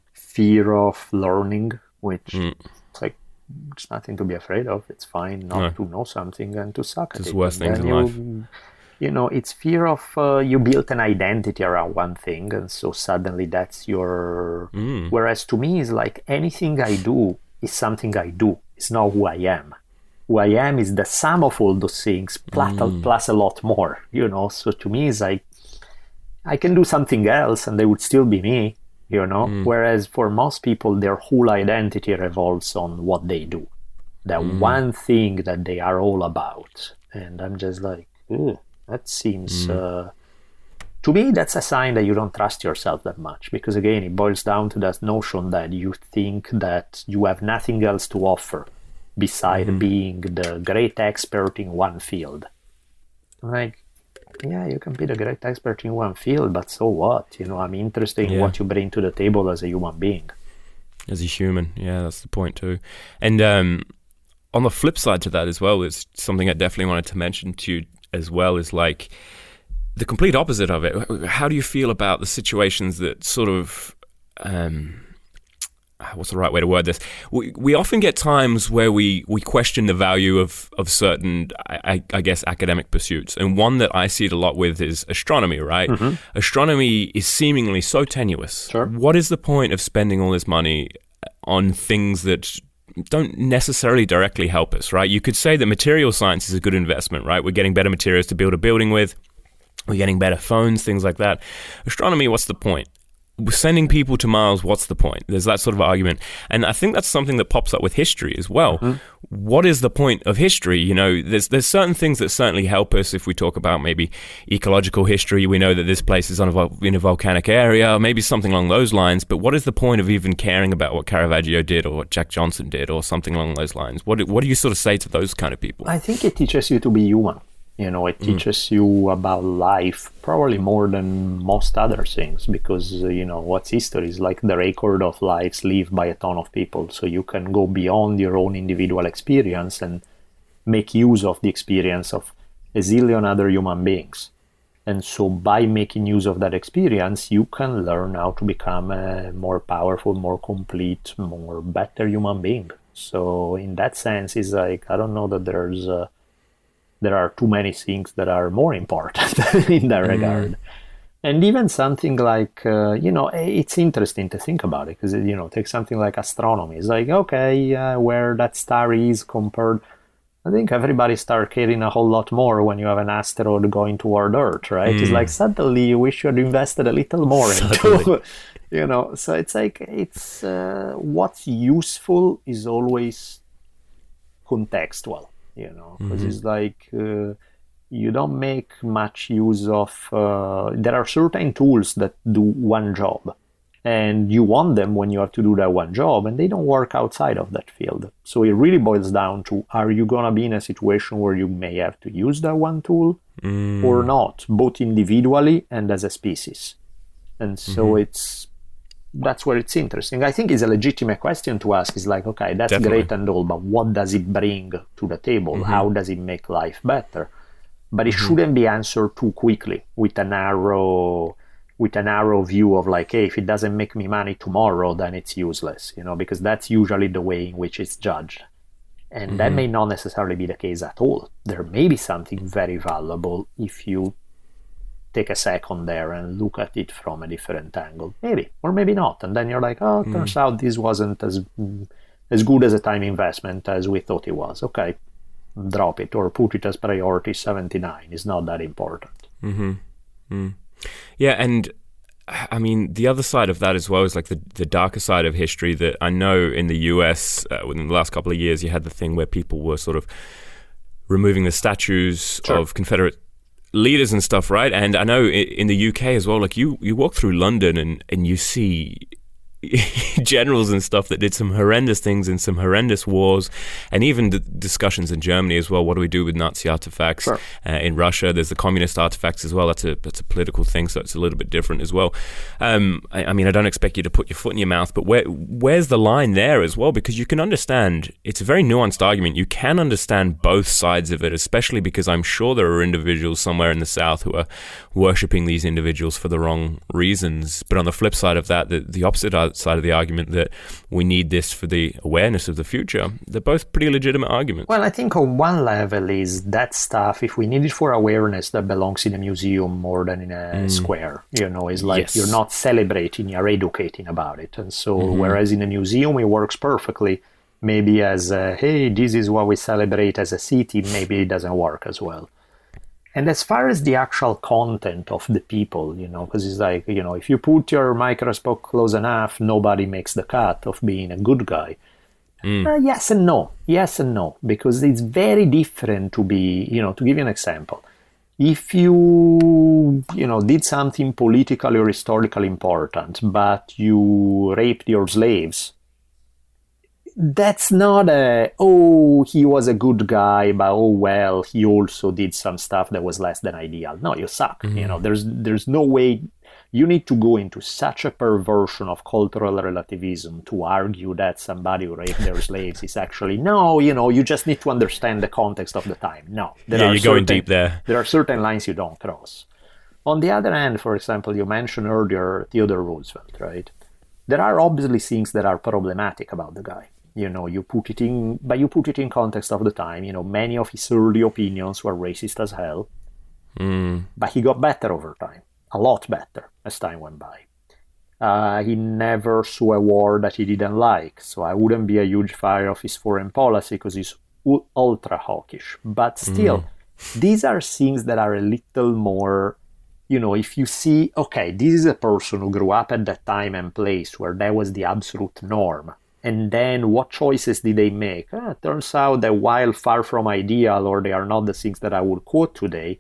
fear of learning, which it's like, it's nothing to be afraid of. It's fine not No. to know something and to suck at There's it. worse And things then in you, life. You know, it's fear of uh, you built an identity around one thing, and so suddenly that's your. Mm. Whereas to me, is like anything I do is something I do. It's not who I am. Who I am is the sum of all those things plus, Mm. plus a lot more. You know, so to me, it's like I can do something else, and they would still be me. You know, Mm. whereas for most people, their whole identity revolves on what they do, that Mm. one thing that they are all about. And I'm just like, ooh, that seems. Mm. Uh, to me, that's a sign that you don't trust yourself that much, because again, it boils down to that notion that you think that you have nothing else to offer beside Mm-hmm. being the great expert in one field. I'm like, yeah, you can be the great expert in one field, but so what? You know, I'm interested in Yeah. what you bring to the table as a human being. As a human, yeah, that's the point too. And um, on the flip side to that as well, is something I definitely wanted to mention to you as well, is like the complete opposite of it. How do you feel about the situations that sort of, um, what's the right way to word this? We we often get times where we, we question the value of, of certain, I, I guess, academic pursuits. And one that I see it a lot with is astronomy, right? Mm-hmm. Astronomy is seemingly so tenuous. Sure. What is the point of spending all this money on things that don't necessarily directly help us, right? You could say that material science is a good investment, right? We're getting better materials to build a building with. We're getting better phones, things like that. Astronomy, what's the point? We're sending people to Mars, what's the point? There's that sort of argument. And I think that's something that pops up with history as well. Mm-hmm. What is the point of history? You know, there's there's certain things that certainly help us if we talk about maybe ecological history. We know that this place is on a, in a volcanic area, maybe something along those lines. But what is the point of even caring about what Caravaggio did or what Jack Johnson did or something along those lines? What, what do you sort of say to those kind of people? I think it teaches you to be human. You know, it teaches mm. you about life probably more than most other things, because, uh, you know, what's history is like the record of lives lived by a ton of people. So you can go beyond your own individual experience and make use of the experience of a zillion other human beings. And so by making use of that experience, you can learn how to become a more powerful, more complete, more better human being. So in that sense, it's like, I don't know that there's uh, there are too many things that are more important in that mm. regard. And even something like, uh, you know, it's interesting to think about it, because, you know, take something like astronomy. It's like, okay, uh, where that star is compared, I think everybody starts caring a whole lot more when you have an asteroid going toward Earth, right? Mm. It's like, suddenly you wish you had invested a little more into, you know, so it's like, it's, uh, what's useful is always contextual, you know, because mm-hmm. it's like, uh, you don't make much use of, uh, there are certain tools that do one job, and you want them when you have to do that one job, and they don't work outside of that field. So it really boils down to, are you going to be in a situation where you may have to use that one tool mm. or not, both individually and as a species? And so mm-hmm. it's, that's where it's interesting. I think it's a legitimate question to ask. Is like, okay, that's Definitely. great and all, but what does it bring to the table? Mm-hmm. How does it make life better? But it mm-hmm. shouldn't be answered too quickly with a narrow, with a narrow view of like, hey, if it doesn't make me money tomorrow, then it's useless, you know, because that's usually the way in which it's judged. And mm-hmm. that may not necessarily be the case at all. There may be something very valuable if you take a second there and look at it from a different angle, maybe, or maybe not. And then you're like, oh, it mm. turns out this wasn't as as good as a time investment as we thought it was. Okay, drop it or put it as priority seventy-nine. It's not that important. Mm-hmm. Mm. Yeah, and I mean, the other side of that as well is like the, the darker side of history that I know in the U S, uh, within the last couple of years, you had the thing where people were sort of removing the statues sure. of Confederate leaders and stuff, right? And I know in the U K as well, like you, you walk through London and, and you see generals and stuff that did some horrendous things in some horrendous wars, and even the discussions in Germany as well. What do we do with Nazi artifacts? Sure. Uh, in Russia, there's the communist artifacts as well. That's a that's a political thing, so it's a little bit different as well. Um, I, I mean, I don't expect you to put your foot in your mouth, but where where's the line there as well? Because you can understand, it's a very nuanced argument. You can understand both sides of it, especially because I'm sure there are individuals somewhere in the South who are worshipping these individuals for the wrong reasons. But on the flip side of that, the, the opposite side of the argument that we need this for the awareness of the future, they're both pretty legitimate arguments. Well, I think on one level is that stuff, if we need it for awareness, that belongs in a museum more than in a mm. square. You know, it's like yes. you're not celebrating, you're educating about it. And so mm-hmm. whereas in a museum it works perfectly, maybe as a, hey, this is what we celebrate as a city, maybe it doesn't work as well. And as far as the actual content of the people, you know, because it's like, you know, if you put your microscope close enough, nobody makes the cut of being a good guy. Mm. Uh, yes and no. Yes and no. Because it's very different to be, you know, to give you an example. If you, you know, did something politically or historically important, but you raped your slaves, that's not a, oh, he was a good guy, but oh, well, he also did some stuff that was less than ideal. No, you suck. Mm-hmm. You know, there's there's no way. You need to go into such a perversion of cultural relativism to argue that somebody who raped their slaves is actually, no, you know, you just need to understand the context of the time. No. There yeah, are you're certain, going deep there. There are certain lines you don't cross. On the other hand, for example, you mentioned earlier Theodore Roosevelt, right? There are obviously things that are problematic about the guy. You know, you put it in, but you put it in context of the time. You know, many of his early opinions were racist as hell, mm. but he got better over time, a lot better as time went by. Uh, he never saw a war that he didn't like, so I wouldn't be a huge fan of his foreign policy because he's u- ultra hawkish. But still, mm. these are things that are a little more, you know, if you see, okay, this is a person who grew up at that time and place where that was the absolute norm. And then what choices did they make? Ah, it turns out that while far from ideal, or they are not the things that I would quote today,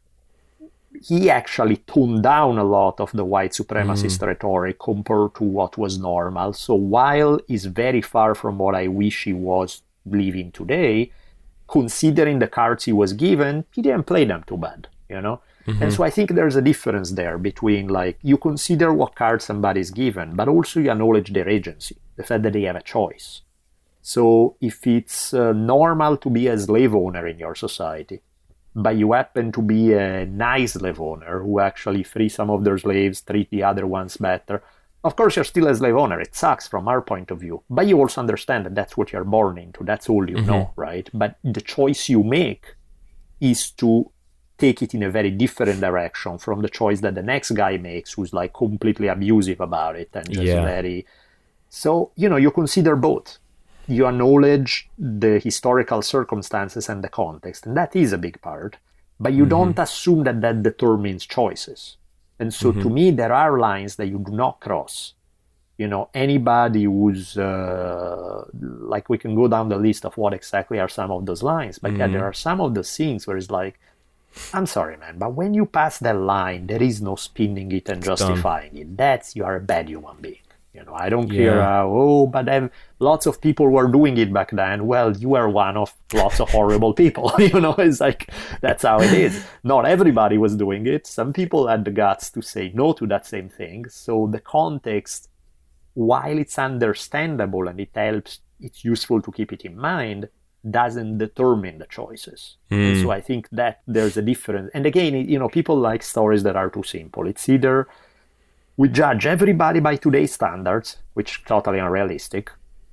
he actually toned down a lot of the white supremacist mm. rhetoric compared to what was normal. So while he's very far from what I wish he was living today, considering the cards he was given, he didn't play them too bad, you know? Mm-hmm. And so I think there's a difference there between, like, you consider what cards somebody's given, but also you acknowledge their agency, the fact that they have a choice. So if it's uh, normal to be a slave owner in your society, but you happen to be a nice slave owner who actually free some of their slaves, treat the other ones better, of course you're still a slave owner. It sucks from our point of view, but you also understand that that's what you're born into. That's all you mm-hmm. know, right? But the choice you make is to take it in a very different direction from the choice that the next guy makes, who's like completely abusive about it and just yeah. very... So, you know, you consider both. You acknowledge the historical circumstances and the context, and that is a big part, but you mm-hmm. don't assume that that determines choices. And so mm-hmm. to me, there are lines that you do not cross. You know, anybody who's, uh, like, we can go down the list of what exactly are some of those lines, but mm-hmm. yeah, there are some of the scenes where it's like, I'm sorry, man, but when you pass that line, there is no spinning it and it's justifying done. it. That's, you are a bad human being. You know, I don't care, uh, oh, but then lots of people were doing it back then. Well, you are one of lots of horrible people. You know, it's like, that's how it is. Not everybody was doing it. Some people had the guts to say no to that same thing. So the context, while it's understandable and it helps, it's useful to keep it in mind, doesn't determine the choices. Mm. And so I think that there's a difference. And again, you know, people like stories that are too simple. It's either we judge everybody by today's standards, which is totally unrealistic,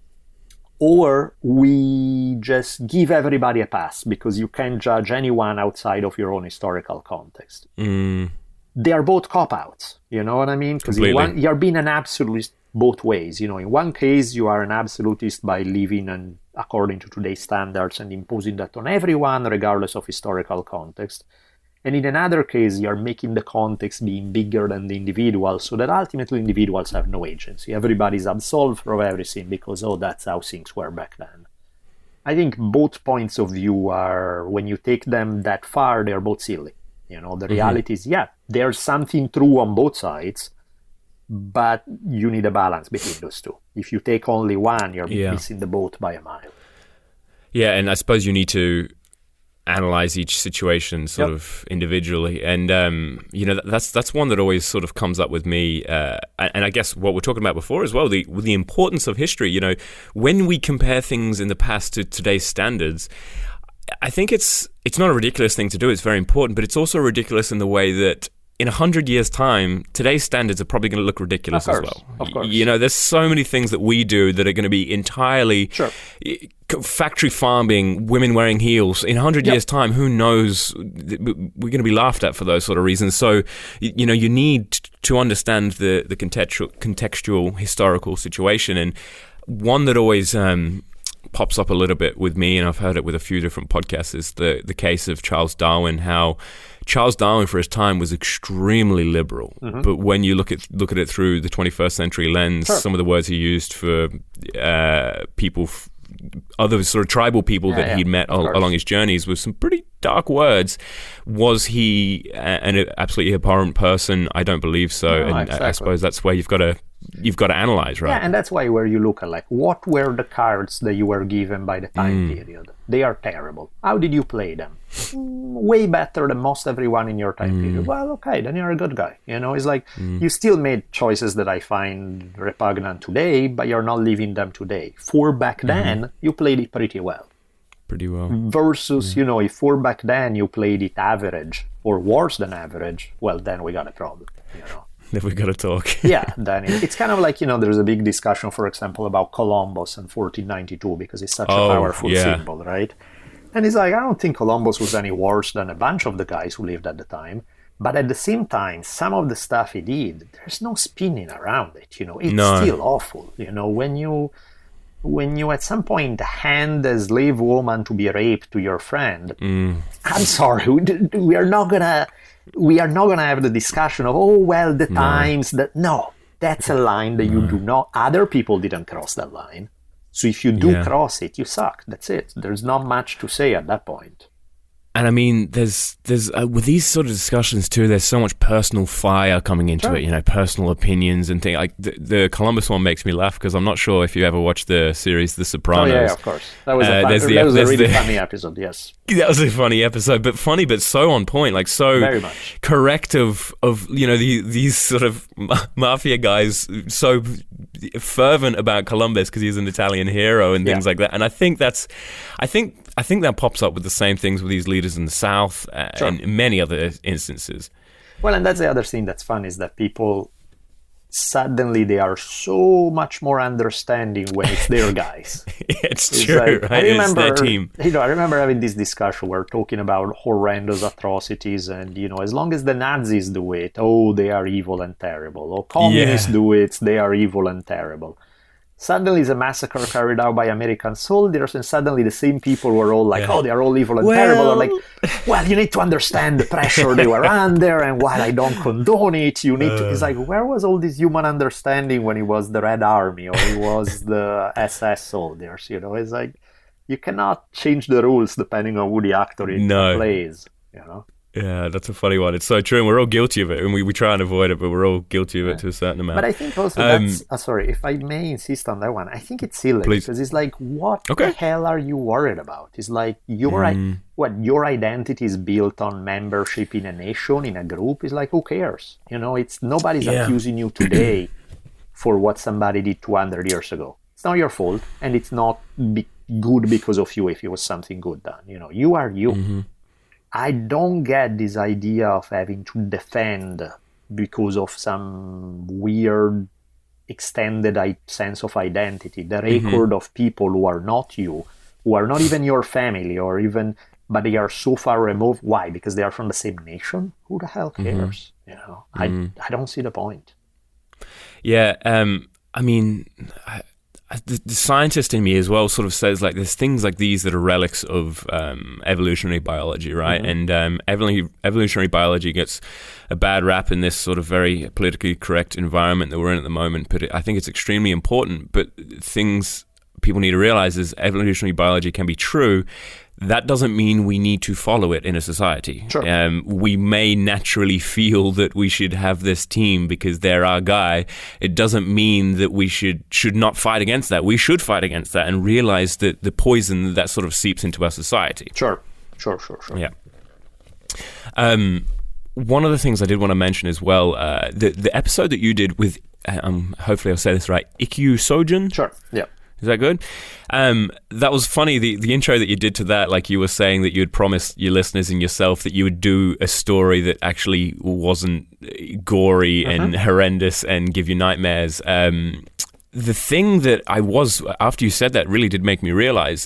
or we just give everybody a pass because you can't judge anyone outside of your own historical context. Mm. They are both cop-outs, you know what I mean? Because you're being an absolutist both ways. You know, in one case, you are an absolutist by living and according to today's standards and imposing that on everyone, regardless of historical context. And in another case, you're making the context being bigger than the individual, so that ultimately individuals have no agency. Everybody's absolved from everything because, oh, that's how things were back then. I think both points of view are, when you take them that far, they're both silly. You know, the mm-hmm. reality is, yeah, there's something true on both sides, but you need a balance between those two. If you take only one, you're yeah. missing the boat by a mile. Yeah, and I suppose you need to analyze each situation sort yep. of individually, and um, you know that's that's one that always sort of comes up with me, uh, and I guess what we're talking about before as well, the the importance of history. You know, when we compare things in the past to today's standards, I think it's it's not a ridiculous thing to do. It's very important, but it's also ridiculous in the way that in a hundred years' time, today's standards are probably going to look ridiculous course, as well. Of course. You know, there's so many things that we do that are going to be entirely sure. factory farming, women wearing heels. In a hundred yep. years' time, who knows? We're going to be laughed at for those sort of reasons. So, you know, you need to understand the the contextual, contextual historical situation, and one that always um, pops up a little bit with me, and I've heard it with a few different podcasts, is the the case of Charles Darwin. How Charles Darwin, for his time, was extremely liberal, mm-hmm. but when you look at look at it through the twenty-first century lens, sure. some of the words he used for uh, people, f- other sort of tribal people yeah, that yeah, he'd met al- along his journeys, was some pretty dark words. Was he an absolutely abhorrent person? I don't believe so, no, and exactly. I suppose that's where you've got to you've got to analyze, right? Yeah, and that's why where you look at, like, what were the cards that you were given by the time mm. period? They are terrible. How did you play them? Mm, way better than most everyone in your time mm. period. Well, okay, then you're a good guy. You know, it's like mm. you still made choices that I find repugnant today, but you're not living them today. For back then, mm. you played it pretty well. Pretty well. Versus, mm. you know, if for back then you played it average or worse than average, well, then we got a problem, you know. Then we got to talk. yeah, then it, it's kind of like, you know, there's a big discussion, for example, about Columbus and fourteen ninety-two because it's such oh, a powerful yeah. symbol, right? And it's like, I don't think Columbus was any worse than a bunch of the guys who lived at the time. But at the same time, some of the stuff he did, there's no spinning around it, you know. It's no. still awful, you know, when you... When you at some point hand a slave woman to be raped to your friend, mm. I'm sorry, we are not gonna, we are not gonna have the discussion of, oh well, the no. times that no, that's a line that no. you do not. Other people didn't cross that line, so if you do yeah. cross it, you suck. That's it. There's not much to say at that point. And I mean, there's there's uh, with these sort of discussions too. There's so much personal fire coming into Sure. it, you know, personal opinions and things. Like the, the Columbus one makes me laugh because I'm not sure if you ever watched the series The Oh Sopranos. yeah, yeah, of course. That was a, Uh, fun, there's the- that was a there's really the- funny episode. Yes, That was a funny episode, but funny, but so on point. Like so very much. correct of of you know the, these sort of ma- mafia guys so fervent about Columbus because he's an Italian hero and things Yeah. like that. And I think that's, I think I think that pops up with the same things with these leaders in the South uh, Sure. and many other instances. Well, and that's the other thing that's fun is that people suddenly they are so much more understanding when it's their guys. It's, It's true, like- right? I remember, It's their team. You know, I remember having this discussion. We're talking about horrendous atrocities, and you know, as long as the Nazis do it, oh, they are evil and terrible. Or communists Yeah. do it, they are evil and terrible. Suddenly, it's a massacre carried out by American soldiers, and suddenly the same people were all like, Yeah. "Oh, they are all evil and Well- terrible." I'm like, well, you need to understand the pressure they were under, and while I don't condone it, you need to. It's like, where was all this human understanding when it was the Red Army or it was the S S soldiers? You know, it's like you cannot change the rules depending on who the actor is No. plays. You know. Yeah, that's a funny one. It's so true, and we're all guilty of it, and we, we try and avoid it, but we're all guilty of it to a certain amount. But I think also Um, that's uh, sorry if I may insist on that one. I think it's silly Please. because it's like, what Okay. the hell are you worried about? It's like your i- what your identity is built on membership in a nation, in a group. It's like, who cares? You know, it's nobody's Yeah. accusing you today for what somebody did two hundred years ago. It's not your fault, and it's not be- good because of you if it was something good done. You know, you are you. I don't get this idea of having to defend because of some weird extended i- sense of identity, the record of people who are not you, who are not even your family or even, but they are so far removed. Why? Because they are from the same nation? Who the hell cares? You know, I, I don't see the point. Yeah, um, I mean, I, I, the, the scientist in me as well sort of says like there's things like these that are relics of um, evolutionary biology, right? Mm-hmm. And um, evolu- evolutionary biology gets a bad rap in this sort of very politically correct environment that we're in at the moment, but it, I think it's extremely important. But things people need to realize is evolutionary biology can be true. That doesn't mean we need to follow it in a society. Sure. Um, we may naturally feel that we should have this team because they're our guy. It doesn't mean that we should should not fight against that. We should fight against that and realize that the poison that sort of seeps into our society. Sure, sure, sure, sure. Yeah. Um, one of the things I did want to mention as well, uh, the the episode that you did with, um, hopefully I'll say this right, Ikkyu Sojin. Sure, yeah. Is that good? Um, that was funny. The the intro that you did to that, like you were saying that you had promised your listeners and yourself that you would do a story that actually wasn't gory Uh-huh. and horrendous and give you nightmares. Um, the thing that I was, after you said that, really did make me realize,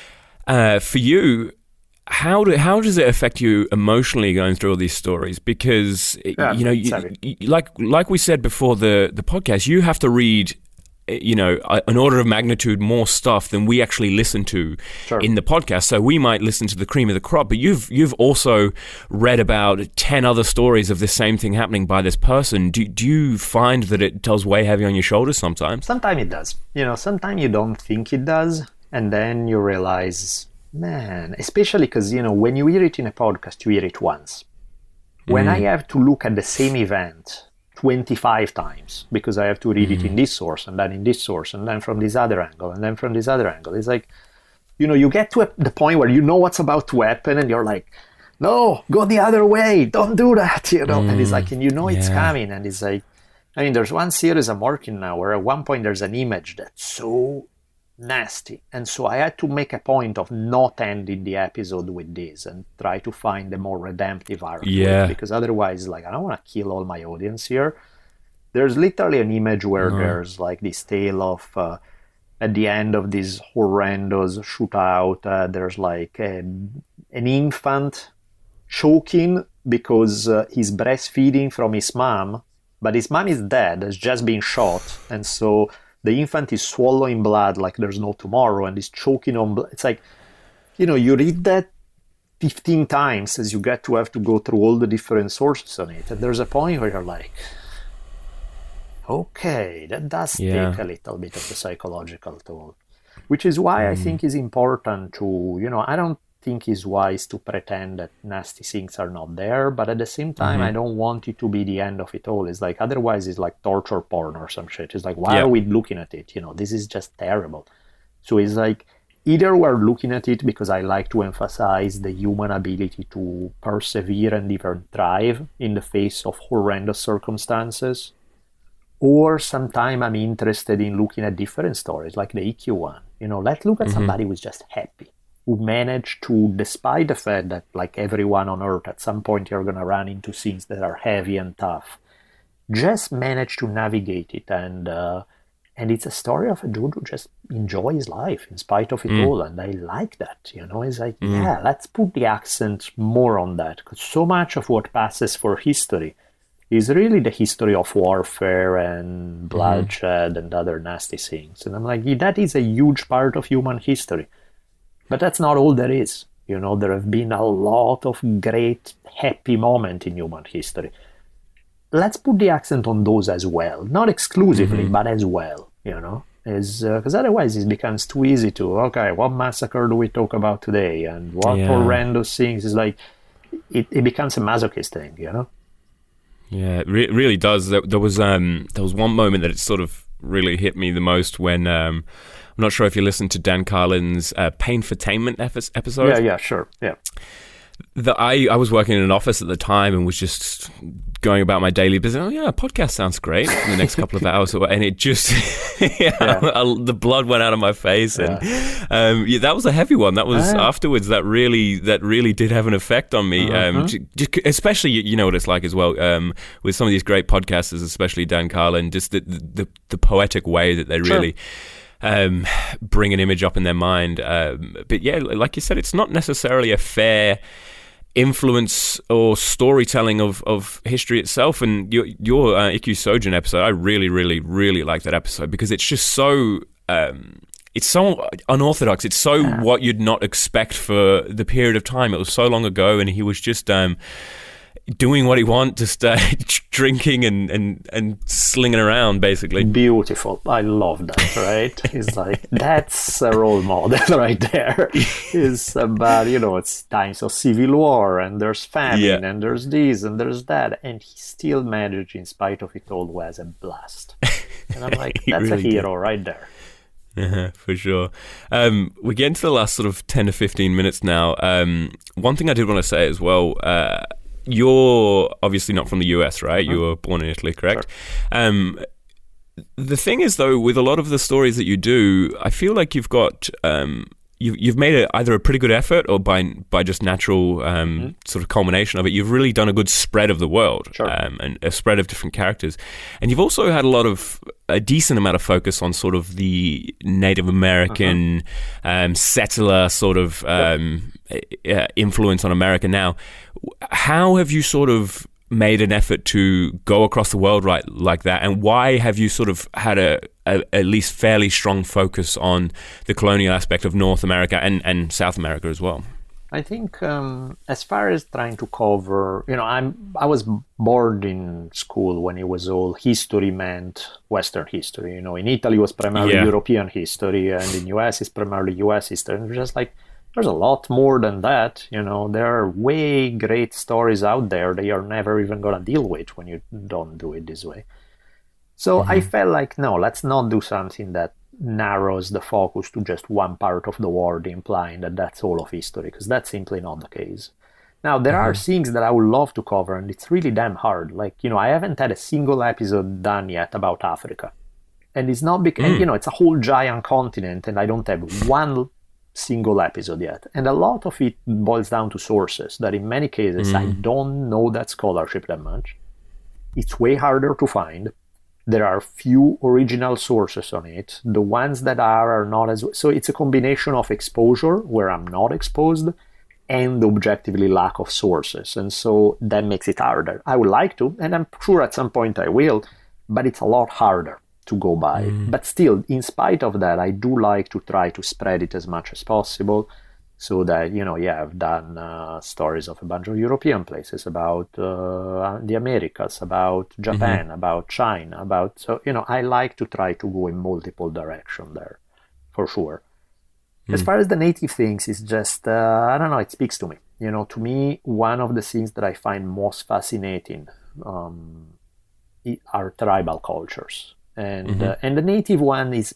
uh, for you, how do how does it affect you emotionally going through all these stories? Because Yeah, you know, you, savvy. you- like like we said before the the podcast, you have to read, you know, an order of magnitude more stuff than we actually listen to Sure. in the podcast. So we might listen to the cream of the crop, but you've you've also read about ten other stories of the same thing happening by this person. Do do you find that it does weigh heavy on your shoulders sometimes? Sometimes it does. You know, sometimes you don't think it does, and then you realize, man, especially because, you know, when you hear it in a podcast, you hear it once. When I have to look at the same event twenty-five times because I have to read it in this source and then in this source and then from this other angle and then from this other angle, it's like, you know, you get to a, the point where you know what's about to happen and you're like, no, go the other way, don't do that, you know. And it's like, and you know it's yeah. coming, and it's like, I mean, there's one series I'm working now where at one point there's an image that's so nasty, and so I had to make a point of not ending the episode with this and try to find a more redemptive arc to it, Yeah. because otherwise, like, I don't want to kill all my audience here. There's literally an image where there's like this tale of uh, at the end of this horrendous shootout, uh, there's like a, an infant choking because uh, he's breastfeeding from his mom, but his mom is dead, has just been shot, and so the infant is swallowing blood like there's no tomorrow and is choking on blood. It's like, you know, you read that fifteen times as you get to have to go through all the different sources on it, and there's a point where you're like, okay, that does Yeah. take a little bit of the psychological toll, which is why I think it's important to, you know, I don't think it's wise to pretend that nasty things are not there, but at the same time, Mm-hmm. I don't want it to be the end of it all. It's like, otherwise it's like torture porn or some shit. It's like, why Yeah. are we looking at it? You know, this is just terrible. So it's like, either we're looking at it because I like to emphasize the human ability to persevere and even thrive in the face of horrendous circumstances, or sometimes I'm interested in looking at different stories, like the E Q one. You know, let's look at Mm-hmm. somebody who's just happy, who managed to, despite the fact that like everyone on Earth, at some point you're going to run into things that are heavy and tough, just managed to navigate it. And uh, and it's a story of a dude who just enjoys life in spite of it Mm. all. And I like that, you know, it's like, yeah, let's put the accent more on that, because so much of what passes for history is really the history of warfare and bloodshed and other nasty things. And I'm like, yeah, that is a huge part of human history. But that's not all there is. You know, there have been a lot of great, happy moments in human history. Let's put the accent on those as well. Not exclusively, but as well, you know. Because uh, otherwise it becomes too easy to, okay, what massacre do we talk about today? And what Yeah. horrendous things? It's like, it, it becomes a masochist thing, you know? Yeah, it re- really does. There, there was um, there was one moment that it sort of really hit me the most when um, I'm not sure if you listened to Dan Carlin's uh, Pain Fortainment epi- episode. Yeah, yeah, sure, yeah. The, I, I was working in an office at the time and was just going about my daily business. Oh yeah, podcast sounds great in the next couple of hours, and it just yeah, Yeah. I, the blood went out of my face, and Yeah. um, yeah, that was a heavy one. That was Ah. afterwards. That really that really did have an effect on me. Um, Uh-huh. j- j- especially you, you know what it's like as well um, with some of these great podcasters, especially Dan Carlin. Just the the, the poetic way that they Sure. really. Um, bring an image up in their mind. Um, but yeah, like you said, it's not necessarily a fair influence or storytelling of, of history itself. And your, your uh, Ikkyu Sojin episode, I really, really, really like that episode because it's just so... Um, it's so unorthodox. It's so Yeah. what you'd not expect for the period of time. It was so long ago, and he was just... Um, doing what he wants, just uh, drinking and, and, and slinging around, basically. Beautiful. I love that, right? It's like, that's a role model right there. It's about, you know, it's times of civil war, and there's famine, Yeah. and there's this, and there's that, and he still managed, in spite of it all, to have a blast. And I'm like, He that's really a did. hero right there. Uh-huh, for sure. Um, we're getting to the last sort of ten to fifteen minutes now. Um, one thing I did want to say as well, uh, you're obviously not from the U S, right? You were born in Italy, correct? Um, the thing is, though, with a lot of the stories that you do, I feel like you've got... Um, You've, you've made a, either a pretty good effort or by by just natural um, Mm-hmm. sort of culmination of it, you've really done a good spread of the world Sure. um, and a spread of different characters. And you've also had a lot of, a decent amount of focus on sort of the Native American Uh-huh. um, settler sort of um, uh, influence on America now. How have you sort of made an effort to go across the world right like that, and why have you sort of had a, a at least fairly strong focus on the colonial aspect of North America and, and South America as well? I think um, as far as trying to cover, you know, I'm I was bored in school when it was all history meant Western history. You know, in Italy it was primarily Yeah. European history, and in U S it's primarily U S history. And it's just like, there's a lot more than that. You know, there are way great stories out there that you're never even gonna deal with when you don't do it this way. So I felt like, no, let's not do something that narrows the focus to just one part of the world, implying that that's all of history, because that's simply not the case. Now, there are things that I would love to cover, and it's really damn hard. Like, you know, I haven't had a single episode done yet about Africa. And it's not because, and, you know, it's a whole giant continent, and I don't have one single episode yet. And a lot of it boils down to sources that in many cases I don't know that scholarship that much. It's way harder to find. There are few original sources on it. The ones that are are not as... So it's a combination of exposure, where I'm not exposed, and objectively lack of sources. And so that makes it harder. I would like to, and I'm sure at some point I will, but it's a lot harder to go by. Mm. But still, in spite of that, I do like to try to spread it as much as possible, so that, you know, yeah, I've done uh, stories of a bunch of European places, about uh, the Americas, about Japan, mm-hmm. about China, about... So, you know, I like to try to go in multiple directions there, for sure. As far as the native things, it's just, uh, I don't know, it speaks to me. You know, to me, one of the things that I find most fascinating um, are tribal cultures. And mm-hmm. uh, and the native one is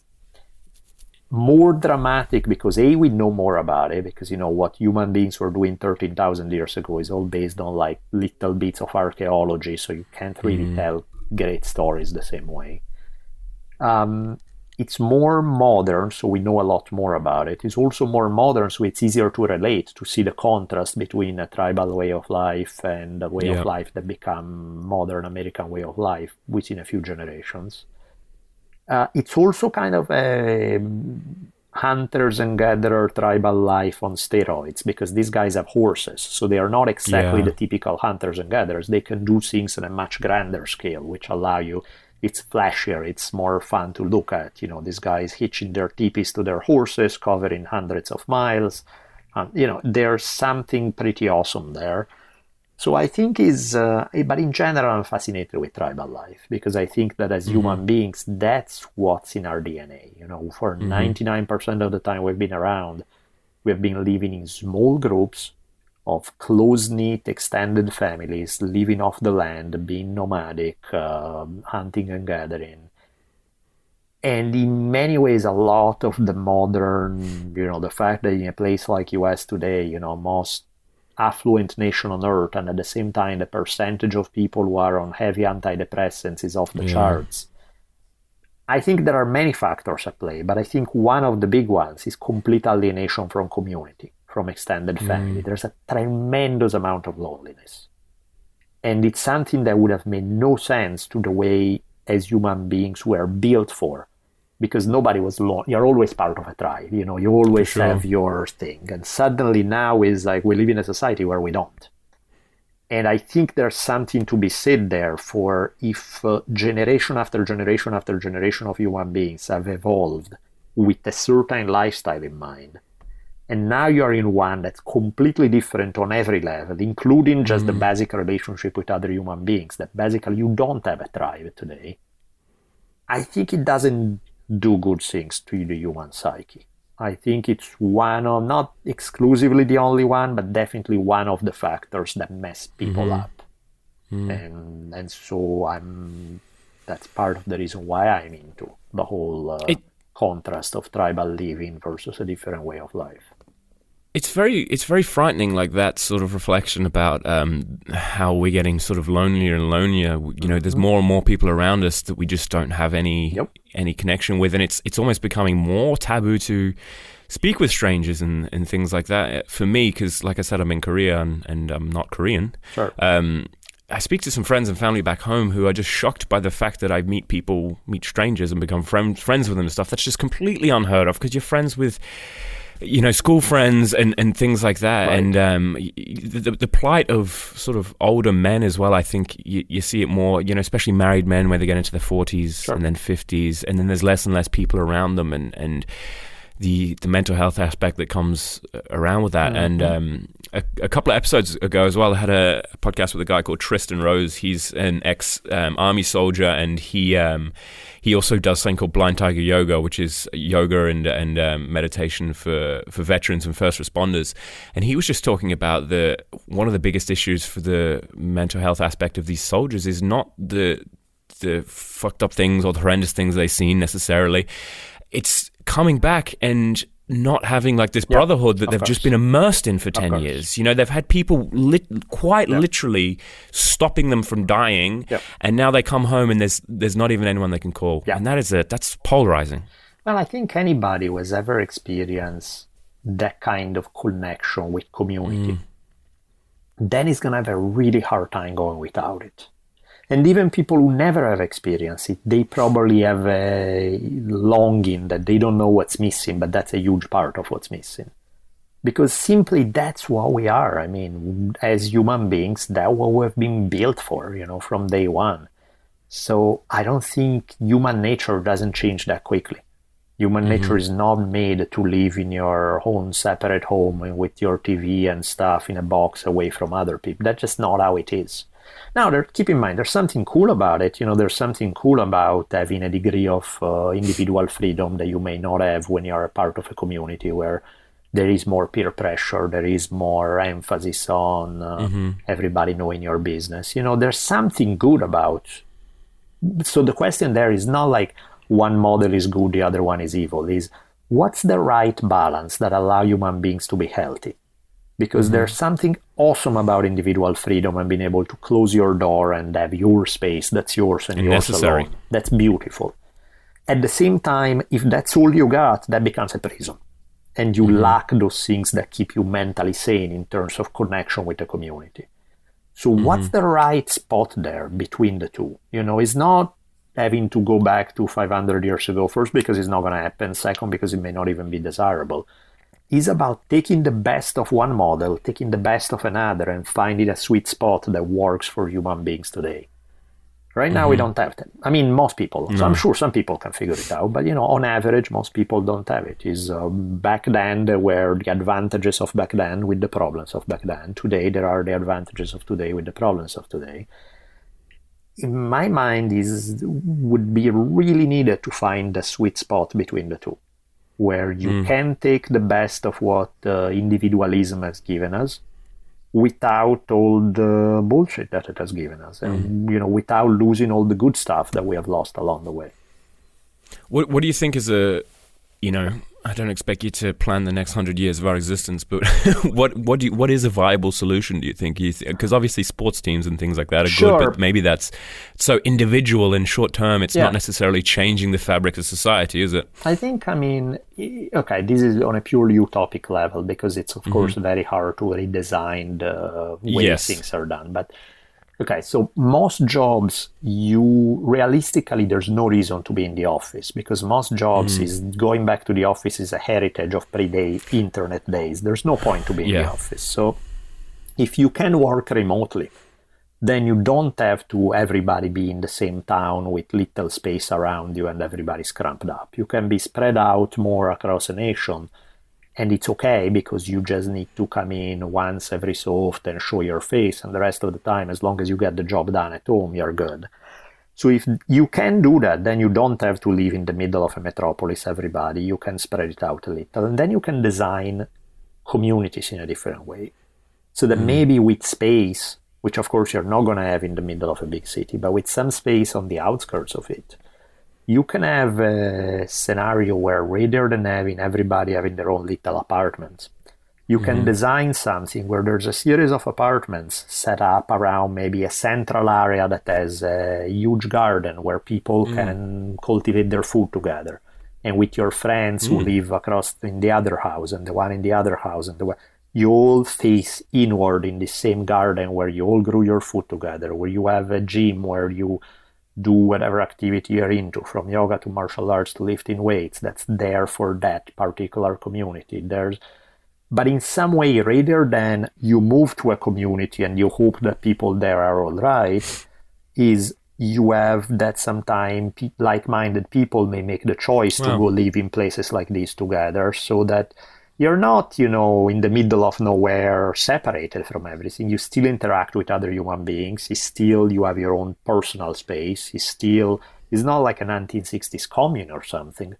more dramatic because, A, we know more about it, because, you know, what human beings were doing thirteen thousand years ago is all based on, like, little bits of archaeology, so you can't really mm-hmm. tell great stories the same way. Um, it's more modern, so we know a lot more about it. It's also more modern, so it's easier to relate, to see the contrast between a tribal way of life and a way yeah. of life that become modern American way of life within a few generations. Uh, it's also kind of a hunters and gatherer tribal life on steroids, because these guys have horses, so they are not exactly yeah. the typical hunters and gatherers. They can do things on a much grander scale, which allow you, it's flashier, it's more fun to look at. You know, these guys hitching their teepees to their horses, covering hundreds of miles. Um, you know, there's something pretty awesome there. So I think is, uh, but in general, I'm fascinated with tribal life, because I think that as mm-hmm. human beings, that's what's in our D N A. You know, for mm-hmm. ninety-nine percent of the time we've been around, we've been living in small groups of close-knit, extended families, living off the land, being nomadic, uh, hunting and gathering. And in many ways, a lot of the modern, you know, the fact that in a place like U S today, you know, most affluent nation on earth, and at the same time the percentage of people who are on heavy antidepressants is off the yeah. charts. I think there are many factors at play, but I think one of the big ones is complete alienation from community, from extended family. Mm. There's a tremendous amount of loneliness, and it's something that would have made no sense to the way as human beings were built for, because nobody was alone. You're always part of a tribe, you know, you always sure. have your thing. And suddenly now is like we live in a society where we don't. And I think there's something to be said there for if uh, generation after generation after generation of human beings have evolved with a certain lifestyle in mind. And now you're in one that's completely different on every level, including just mm. the basic relationship with other human beings, that basically you don't have a tribe today. I think it doesn't do good things to the human psyche. I think it's one of, not exclusively the only one, but definitely one of the factors that mess people mm-hmm. up. Mm. And and so I'm, that's part of the reason why I'm into the whole uh, it, contrast of tribal living versus a different way of life. It's very, it's very frightening, like that sort of reflection about um, how we're getting sort of lonelier and lonelier. You know, there's more and more people around us that we just don't have any yep. any connection with, and it's it's almost becoming more taboo to speak with strangers and, and things like that. For me, because like I said, I'm in Korea and, and I'm not Korean. Sure. Um, I speak to some friends and family back home who are just shocked by the fact that I meet people, meet strangers, and become friend, friends with them and stuff. That's just completely unheard of, because you're friends with, you know, school friends and, and things like that. Right. And um, the, the plight of sort of older men as well, I think you, you see it more, you know, especially married men where they get into their forties sure. and then fifties, and then there's less and less people around them, and, and the the mental health aspect that comes around with that. Mm-hmm. And um, a, a couple of episodes ago as well, I had a, a podcast with a guy called Tristan Rose. He's an ex-army um, soldier, and he... Um, He also does something called Blind Tiger Yoga, which is yoga and and um, meditation for, for veterans and first responders. And he was just talking about the one of the biggest issues for the mental health aspect of these soldiers is not the the fucked up things or the horrendous things they've seen necessarily. It's coming back and not having like this brotherhood yep, that they've course. just been immersed in for of ten course. years. You know, they've had people lit, quite yep. literally stopping them from dying, yep. and now they come home and there's there's not even anyone they can call. Yep. And that is a that's polarizing. Well, I think anybody who has ever experienced that kind of connection with community, mm. then is going to have a really hard time going without it. And even people who never have experienced it, they probably have a longing that they don't know what's missing, but that's a huge part of what's missing. Because simply that's what we are. I mean, as human beings, that's what we've been built for, you know, from day one. So I don't think human nature doesn't change that quickly. Human mm-hmm. nature is not made to live in your own separate home and with your T V and stuff in a box away from other people. That's just not how it is. Now, there, keep in mind, there's something cool about it. You know, there's something cool about having a degree of uh, individual freedom that you may not have when you're a part of a community where there is more peer pressure, there is more emphasis on uh, mm-hmm. everybody knowing your business. You know, there's something good about. So the question there is not like one model is good, the other one is evil. Is what's the right balance that allow human beings to be healthy? Because mm-hmm. there's something awesome about individual freedom and being able to close your door and have your space that's yours and, and yours necessary. Alone. That's beautiful. At the same time, if that's all you got, that becomes a prison. And you mm-hmm. lack those things that keep you mentally sane in terms of connection with the community. So mm-hmm. what's the right spot there between the two? You know, it's not having to go back to five hundred years ago, first because it's not going to happen, second because it may not even be desirable. It's about taking the best of one model, taking the best of another, and finding a sweet spot that works for human beings today. Right now, mm-hmm. we don't have that. I mean, most people. So no. I'm sure some people can figure it out. But, you know, on average, most people don't have it. Is uh, back then, there were the advantages of back then with the problems of back then. Today, there are the advantages of today with the problems of today. In my mind, is would be really needed to find the sweet spot between the two, where you mm. can take the best of what uh, individualism has given us, without all the bullshit that it has given us, and mm. you know, without losing all the good stuff that we have lost along the way. What What do you think is a, you know, I don't expect you to plan the next hundred years of our existence, but what what do you, what is a viable solution? Do you think? You because th- obviously sports teams and things like that are sure. good, but maybe that's so individual and short term. It's yeah. not necessarily changing the fabric of society, is it? I think. I mean, okay, this is on a purely utopic level because it's of mm-hmm. course very hard to redesign the way yes. things are done, but. Okay, so most jobs, you realistically, there's no reason to be in the office because most jobs mm. is going back to the office is a heritage of pre-day internet days. There's no point to be in yeah. the office. So if you can work remotely, then you don't have to everybody be in the same town with little space around you and everybody's cramped up. You can be spread out more across a nation. And it's okay because you just need to come in once every so often, show your face, and the rest of the time, as long as you get the job done at home, you're good. So if you can do that, then you don't have to live in the middle of a metropolis, everybody. You can spread it out a little. And then you can design communities in a different way. So that mm. maybe with space, which of course you're not going to have in the middle of a big city, but with some space on the outskirts of it, you can have a scenario where rather than having everybody having their own little apartments, you can mm-hmm. design something where there's a series of apartments set up around maybe a central area that has a huge garden where people mm. can cultivate their food together. And with your friends mm. who live across in the other house and the one in the other house, and the one, you all face inward in the same garden where you all grew your food together, where you have a gym where you do whatever activity you're into, from yoga to martial arts to lifting weights, that's there for that particular community. There's, but in some way, rather than you move to a community and you hope that people there are all right, is you have that sometimes pe- like-minded people may make the choice wow. to go live in places like these together, so that you're not, you know, in the middle of nowhere, separated from everything. You still interact with other human beings. It's still, you have your own personal space. It's still, it's not like a nineteen sixties commune or something.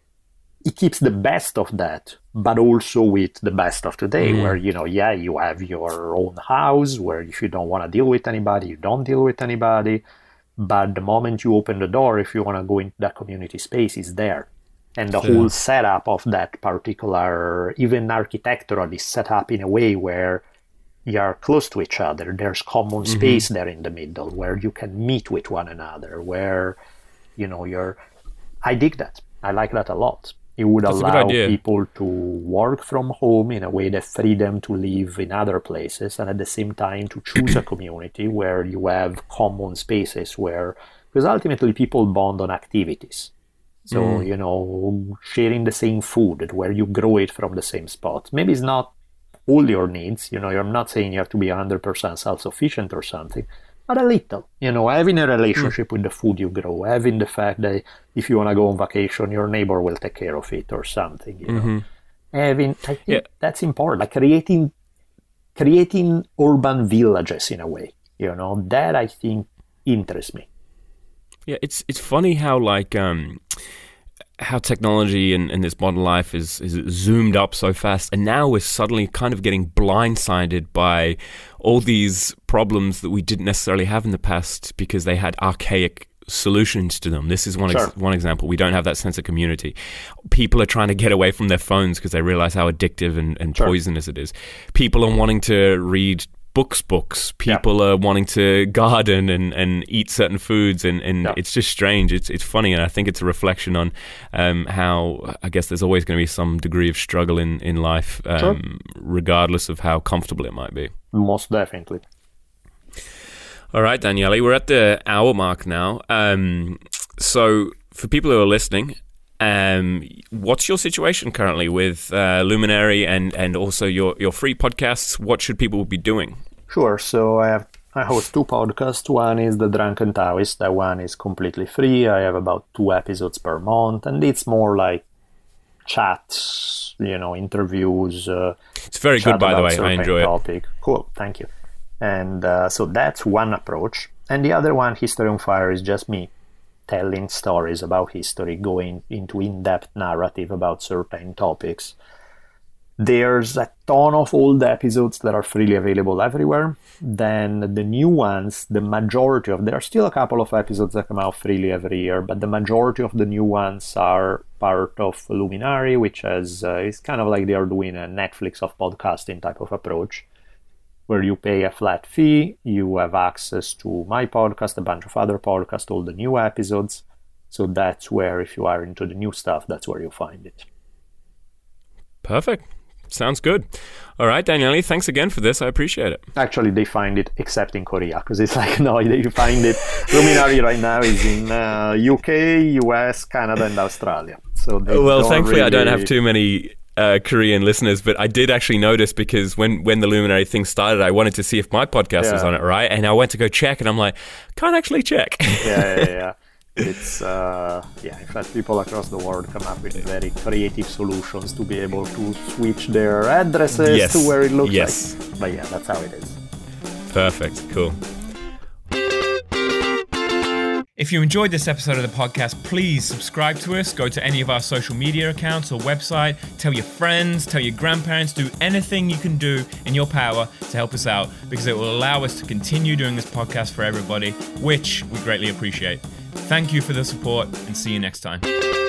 It keeps the best of that, but also with the best of today, mm. where, you know, yeah, you have your own house, where if you don't want to deal with anybody, you don't deal with anybody. But the moment you open the door, if you want to go into that community space, it's there. And the yeah. whole setup of that particular, even architecturally, is set up in a way where you're close to each other. There's common mm-hmm. space there in the middle where you can meet with one another, where, you know, you're... I dig that. I like that a lot. It would That's allow people to work from home in a way that free them to live in other places, and at the same time to choose a community where you have common spaces where... Because ultimately people bond on activities. So, mm. you know, sharing the same food, where you grow it from the same spot. Maybe it's not all your needs. You know, I'm not saying you have to be one hundred percent self-sufficient or something, but a little. You know, having a relationship mm. with the food you grow, having the fact that if you want to go on vacation, your neighbor will take care of it or something, you mm-hmm. know. Having, I think yeah. that's important, like creating, creating urban villages in a way. You know, that I think interests me. Yeah, it's it's funny how like um, how technology and, and this modern life is, is zoomed up so fast, and now we're suddenly kind of getting blindsided by all these problems that we didn't necessarily have in the past because they had archaic solutions to them. This is one Sure. ex- one example. We don't have that sense of community. People are trying to get away from their phones because they realize how addictive and, and Sure. poisonous it is. People are wanting to read books books. People yeah. are wanting to garden and, and eat certain foods, and, and yeah. it's just strange. It's it's funny, and I think it's a reflection on um, how, I guess there's always going to be some degree of struggle in, in life, um, sure. regardless of how comfortable it might be. Most definitely. All right, Daniele, we're at the hour mark now. Um, so for people who are listening, um, what's your situation currently with uh, Luminary and, and also your, your free podcasts? What should people be doing? Sure. So I have I host two podcasts. One is The Drunken Taoist. That one is completely free. I have about two episodes per month, and it's more like chats, you know, interviews. Uh, it's very good, by the way. I enjoy topic. it. Cool. Thank you. And uh, so that's one approach. And the other one, History on Fire, is just me telling stories about history, going into in-depth narrative about certain topics. There's a ton of old episodes that are freely available everywhere. Then the new ones, the majority of, there are still a couple of episodes that come out freely every year, but the majority of the new ones are part of Luminary, which is, uh, is kind of like they are doing a Netflix of podcasting type of approach, where you pay a flat fee, you have access to my podcast, a bunch of other podcasts, all the new episodes. So that's where, if you are into the new stuff, that's where you find it. Perfect. Sounds good. All right, Daniele, thanks again for this. I appreciate it. Actually, they find it except in Korea, because it's like, no, you find it. Luminary right now is in uh, U K, U S, Canada, and Australia. So they well, don't thankfully, really... I don't have too many uh, Korean listeners, but I did actually notice, because when, when the Luminary thing started, I wanted to see if my podcast yeah. was on it, right? And I went to go check, and I'm like, can't actually check. yeah, yeah, yeah. It's, uh, yeah, in fact, people across the world come up with very creative solutions to be able to switch their addresses yes. to where it looks yes. like. But yeah, that's how it is. Perfect. Cool. If you enjoyed this episode of the podcast, please subscribe to us. Go to any of our social media accounts or website. Tell your friends, tell your grandparents, do anything you can do in your power to help us out, because it will allow us to continue doing this podcast for everybody, which we greatly appreciate. Thank you for the support, and see you next time.